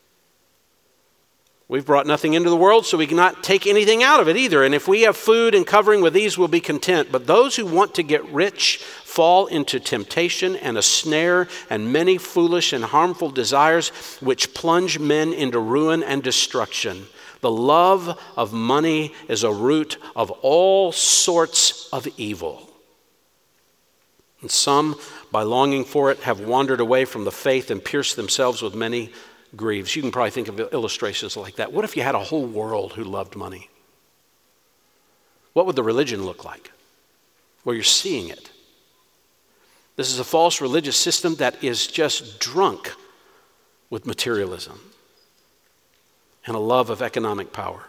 We've brought nothing into the world, so we cannot take anything out of it either. And if we have food and covering, with these we'll be content. But those who want to get rich fall into temptation and a snare and many foolish and harmful desires which plunge men into ruin and destruction. The love of money is a root of all sorts of evil. And some, by longing for it, have wandered away from the faith and pierced themselves with many griefs. You can probably think of illustrations like that. What if you had a whole world who loved money? What would the religion look like? Well, you're seeing it. This is a false religious system that is just drunk with materialism and a love of economic power.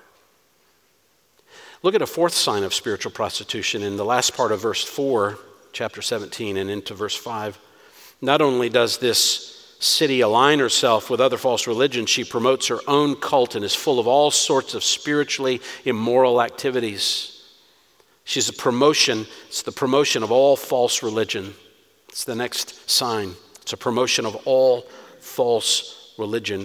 Look at a fourth sign of spiritual prostitution in the last part of verse 4, chapter 17 and into verse 5. Not only does this city align herself with other false religions, she promotes her own cult and is full of all sorts of spiritually immoral activities. It's the promotion of all false religion. It's the next sign. It's a promotion of all false religion.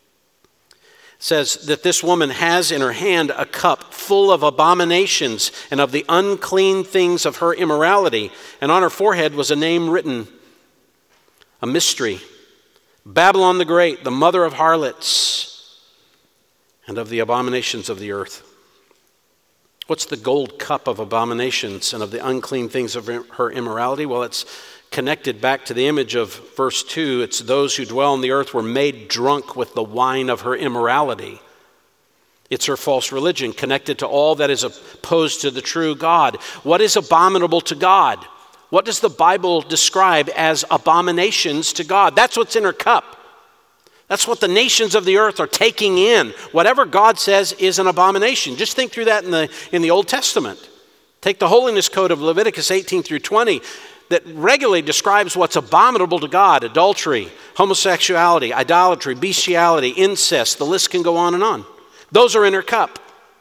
Says that this woman has in her hand a cup full of abominations and of the unclean things of her immorality. And on her forehead was a name written, a mystery, Babylon the Great, the mother of harlots and of the abominations of the earth. What's the gold cup of abominations and of the unclean things of her immorality? Well, it's connected back to the image of verse 2, it's those who dwell on the earth were made drunk with the wine of her immorality. It's her false religion connected to all that is opposed to the true God. What is abominable to God? What does the Bible describe as abominations to God? That's what's in her cup. That's what the nations of the earth are taking in. Whatever God says is an abomination. Just think through that in the Old Testament. Take the holiness code of Leviticus 18 through 20. That regularly describes what's abominable to God: adultery, homosexuality, idolatry, bestiality, incest. The list can go on and on. Those are in her cup.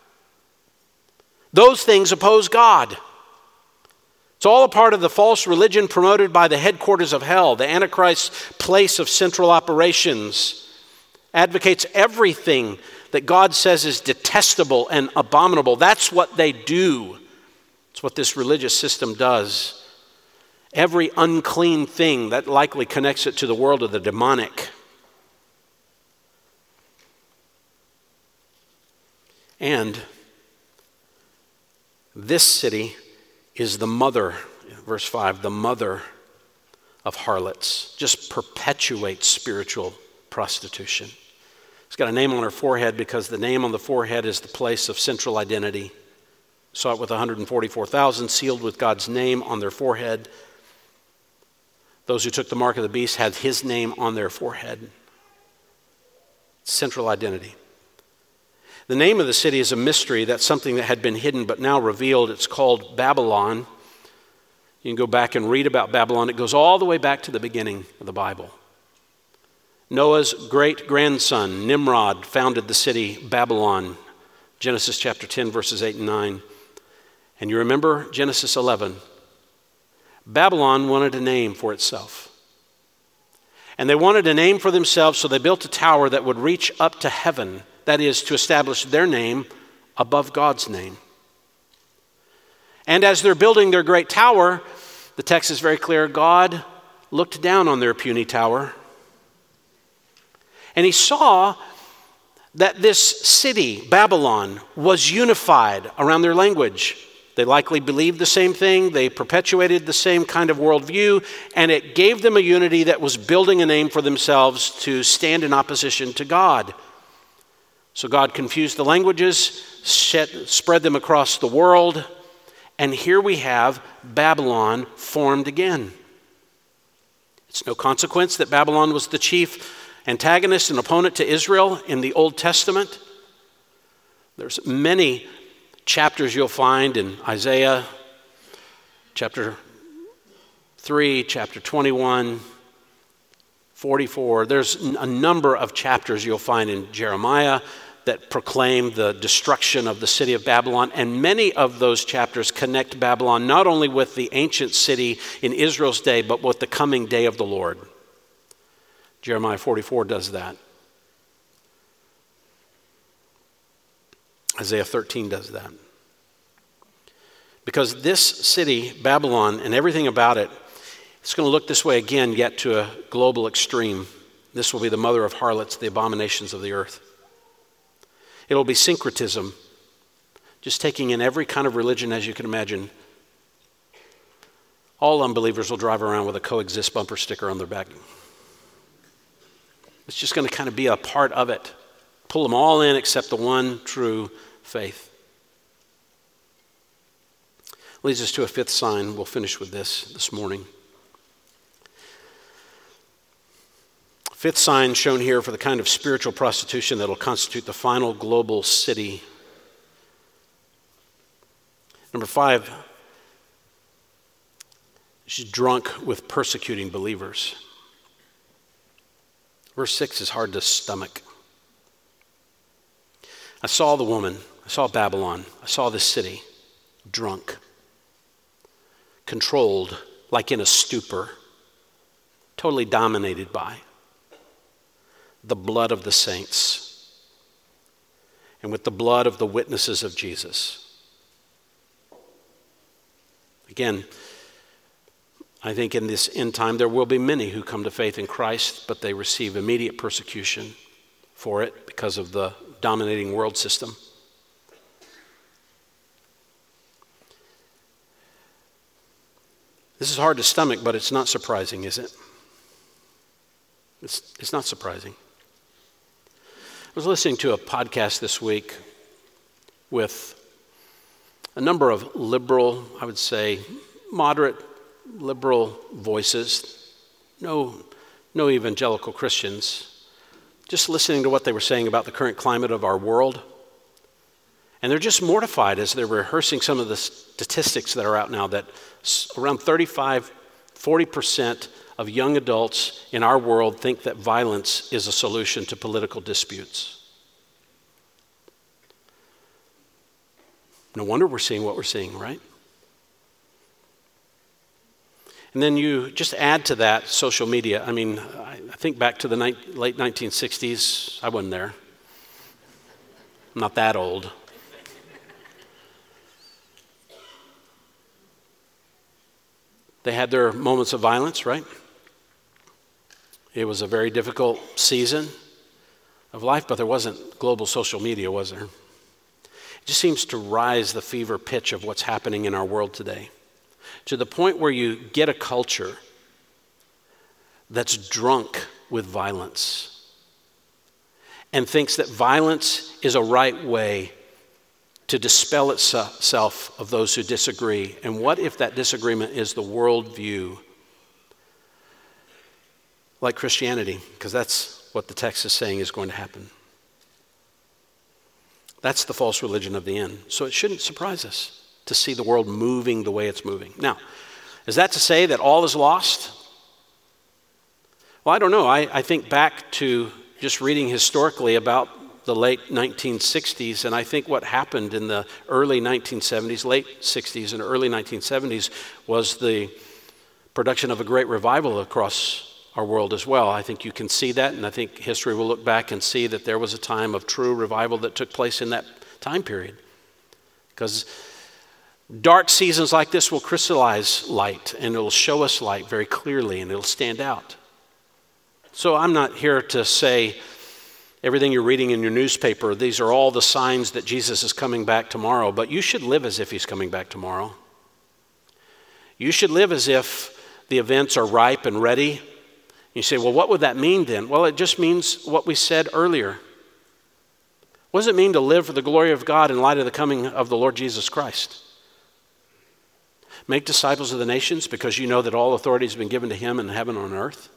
Those things oppose God. It's all a part of the false religion promoted by the headquarters of hell, the Antichrist's place of central operations. advocates everything that God says is detestable and abominable. That's what they do. It's what this religious system does. Every unclean thing, that likely connects it to the world of the demonic. And this city is the mother, verse 5, the mother of harlots. Just perpetuates spiritual prostitution. It's got a name on her forehead because the name on the forehead is the place of central identity. Saw it with 144,000 sealed with God's name on their forehead. Those who took the mark of the beast had his name on their forehead. Central identity. The name of the city is a mystery. That's something that had been hidden but now revealed. It's called Babylon. You can go back and read about Babylon. It goes all the way back to the beginning of the Bible. Noah's great-grandson, Nimrod, founded the city Babylon. Genesis chapter 10, verses 8 and 9. And you remember Genesis 11. Babylon wanted a name for itself. And they wanted a name for themselves, so they built a tower that would reach up to heaven. That is, to establish their name above God's name. And as they're building their great tower, the text is very clear, God looked down on their puny tower. And he saw that this city, Babylon, was unified around their language. They likely believed the same thing. They perpetuated the same kind of worldview. And it gave them a unity that was building a name for themselves to stand in opposition to God. So God confused the languages, spread them across the world. And here we have Babylon formed again. It's no consequence that Babylon was the chief antagonist and opponent to Israel in the Old Testament. There's many chapters you'll find in Isaiah, chapter 3, chapter 21, 44. There's a number of chapters you'll find in Jeremiah that proclaim the destruction of the city of Babylon. And many of those chapters connect Babylon not only with the ancient city in Israel's day, but with the coming day of the Lord. Jeremiah 44 does that. Isaiah 13 does that. Because this city, Babylon, and everything about it, it's going to look this way again, yet to a global extreme. This will be the mother of harlots, the abominations of the earth. It'll be syncretism, just taking in every kind of religion as you can imagine. All unbelievers will drive around with a coexist bumper sticker on their back. It's just going to kind of be a part of it. Pull them all in except the one true faith. Leads us to a fifth sign. We'll finish with this morning. Fifth sign shown here for the kind of spiritual prostitution that will constitute the final global city. Number 5, she's drunk with persecuting believers. Verse 6 is hard to stomach. I saw the woman, I saw Babylon, I saw this city, drunk, controlled, like in a stupor, totally dominated by the blood of the saints and with the blood of the witnesses of Jesus. Again, I think in this end time there will be many who come to faith in Christ, but they receive immediate persecution for it because of the dominating world system. This is hard to stomach, but it's not surprising, is it? It's not surprising. I was listening to a podcast this week with a number of liberal, I would say moderate liberal voices, no evangelical Christians, just listening to what they were saying about the current climate of our world. And they're just mortified as they're rehearsing some of the statistics that are out now that around 35-40% of young adults in our world think that violence is a solution to political disputes. No wonder we're seeing what we're seeing, right? And then you just add to that social media. I mean, I think back to the late 1960s. I wasn't there. I'm not that old. They had their moments of violence, right? It was a very difficult season of life, but there wasn't global social media, was there? It just seems to rise the fever pitch of what's happening in our world today, to the point where you get a culture that's drunk with violence and thinks that violence is a right way to dispel itself of those who disagree. And what if that disagreement is the worldview like Christianity? Because that's what the text is saying is going to happen. That's the false religion of the end. So it shouldn't surprise us to see the world moving the way it's moving. Now, is that to say that all is lost? Well, I don't know. I think back to just reading historically about the late 1960s, and I think what happened in the early 1970s, late 60s and early 1970s, was the production of a great revival across our world as well. I think you can see that, and I think history will look back and see that there was a time of true revival that took place in that time period. Because dark seasons like this will crystallize light, and it'll show us light very clearly, and it'll stand out. So I'm not here to say everything you're reading in your newspaper, these are all the signs that Jesus is coming back tomorrow, but you should live as if he's coming back tomorrow. You should live as if the events are ripe and ready. You say, well, what would that mean then? Well, it just means what we said earlier. What does it mean to live for the glory of God in light of the coming of the Lord Jesus Christ? Make disciples of the nations because you know that all authority has been given to him in heaven and on earth.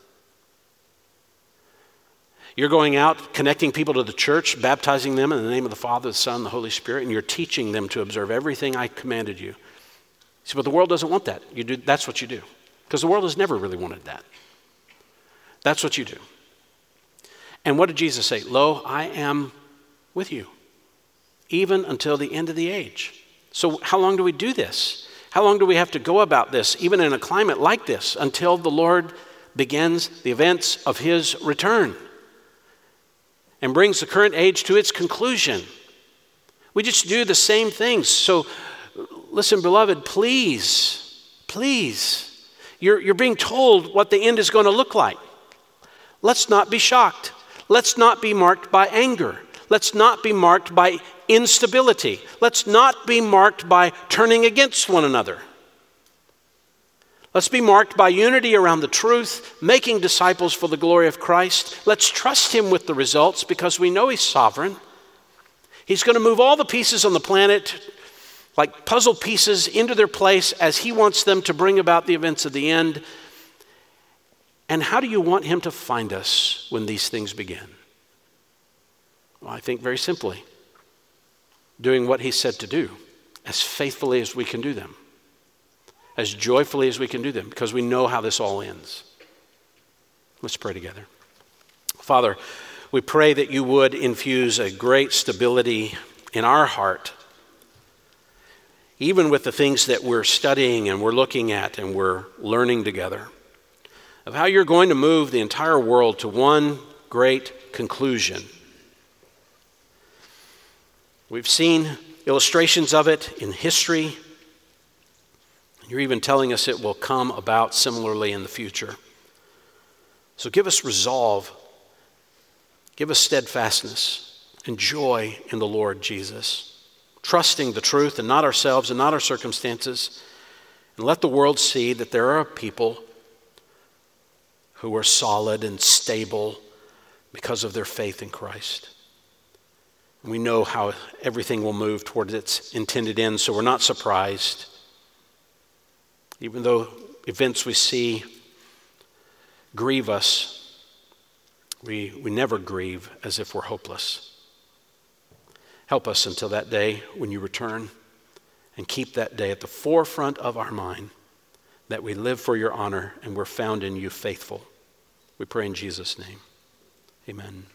You're going out, connecting people to the church, baptizing them in the name of the Father, the Son, and the Holy Spirit, and you're teaching them to observe everything I commanded you. See, but the world doesn't want that. That's what you do. Because the world has never really wanted that. That's what you do. And what did Jesus say? Lo, I am with you, even until the end of the age. So how long do we do this? How long do we have to go about this, even in a climate like this, until the Lord begins the events of his return and brings the current age to its conclusion? We just do the same things. So listen, beloved, please, you're being told what the end is going to look like. Let's not be shocked. Let's not be marked by anger. Let's not be marked by instability. Let's not be marked by turning against one another. Let's be marked by unity around the truth, making disciples for the glory of Christ. Let's trust him with the results because we know he's sovereign. He's going to move all the pieces on the planet like puzzle pieces into their place as he wants them to bring about the events of the end. And how do you want him to find us when these things begin? Well, I think very simply, doing what he said to do as faithfully as we can do them, as joyfully as we can do them, because we know how this all ends. Let's pray together. Father, we pray that you would infuse a great stability in our heart, even with the things that we're studying and we're looking at and we're learning together, of how you're going to move the entire world to one great conclusion. We've seen illustrations of it in history. You're even telling us it will come about similarly in the future. So give us resolve, give us steadfastness and joy in the Lord Jesus, trusting the truth and not ourselves and not our circumstances. And let the world see that there are people who are solid and stable because of their faith in Christ. And we know how everything will move toward its intended end, so we're not surprised. Even though events we see grieve us, we never grieve as if we're hopeless. Help us until that day when you return, and keep that day at the forefront of our mind, that we live for your honor and we're found in you faithful. We pray in Jesus' name. Amen.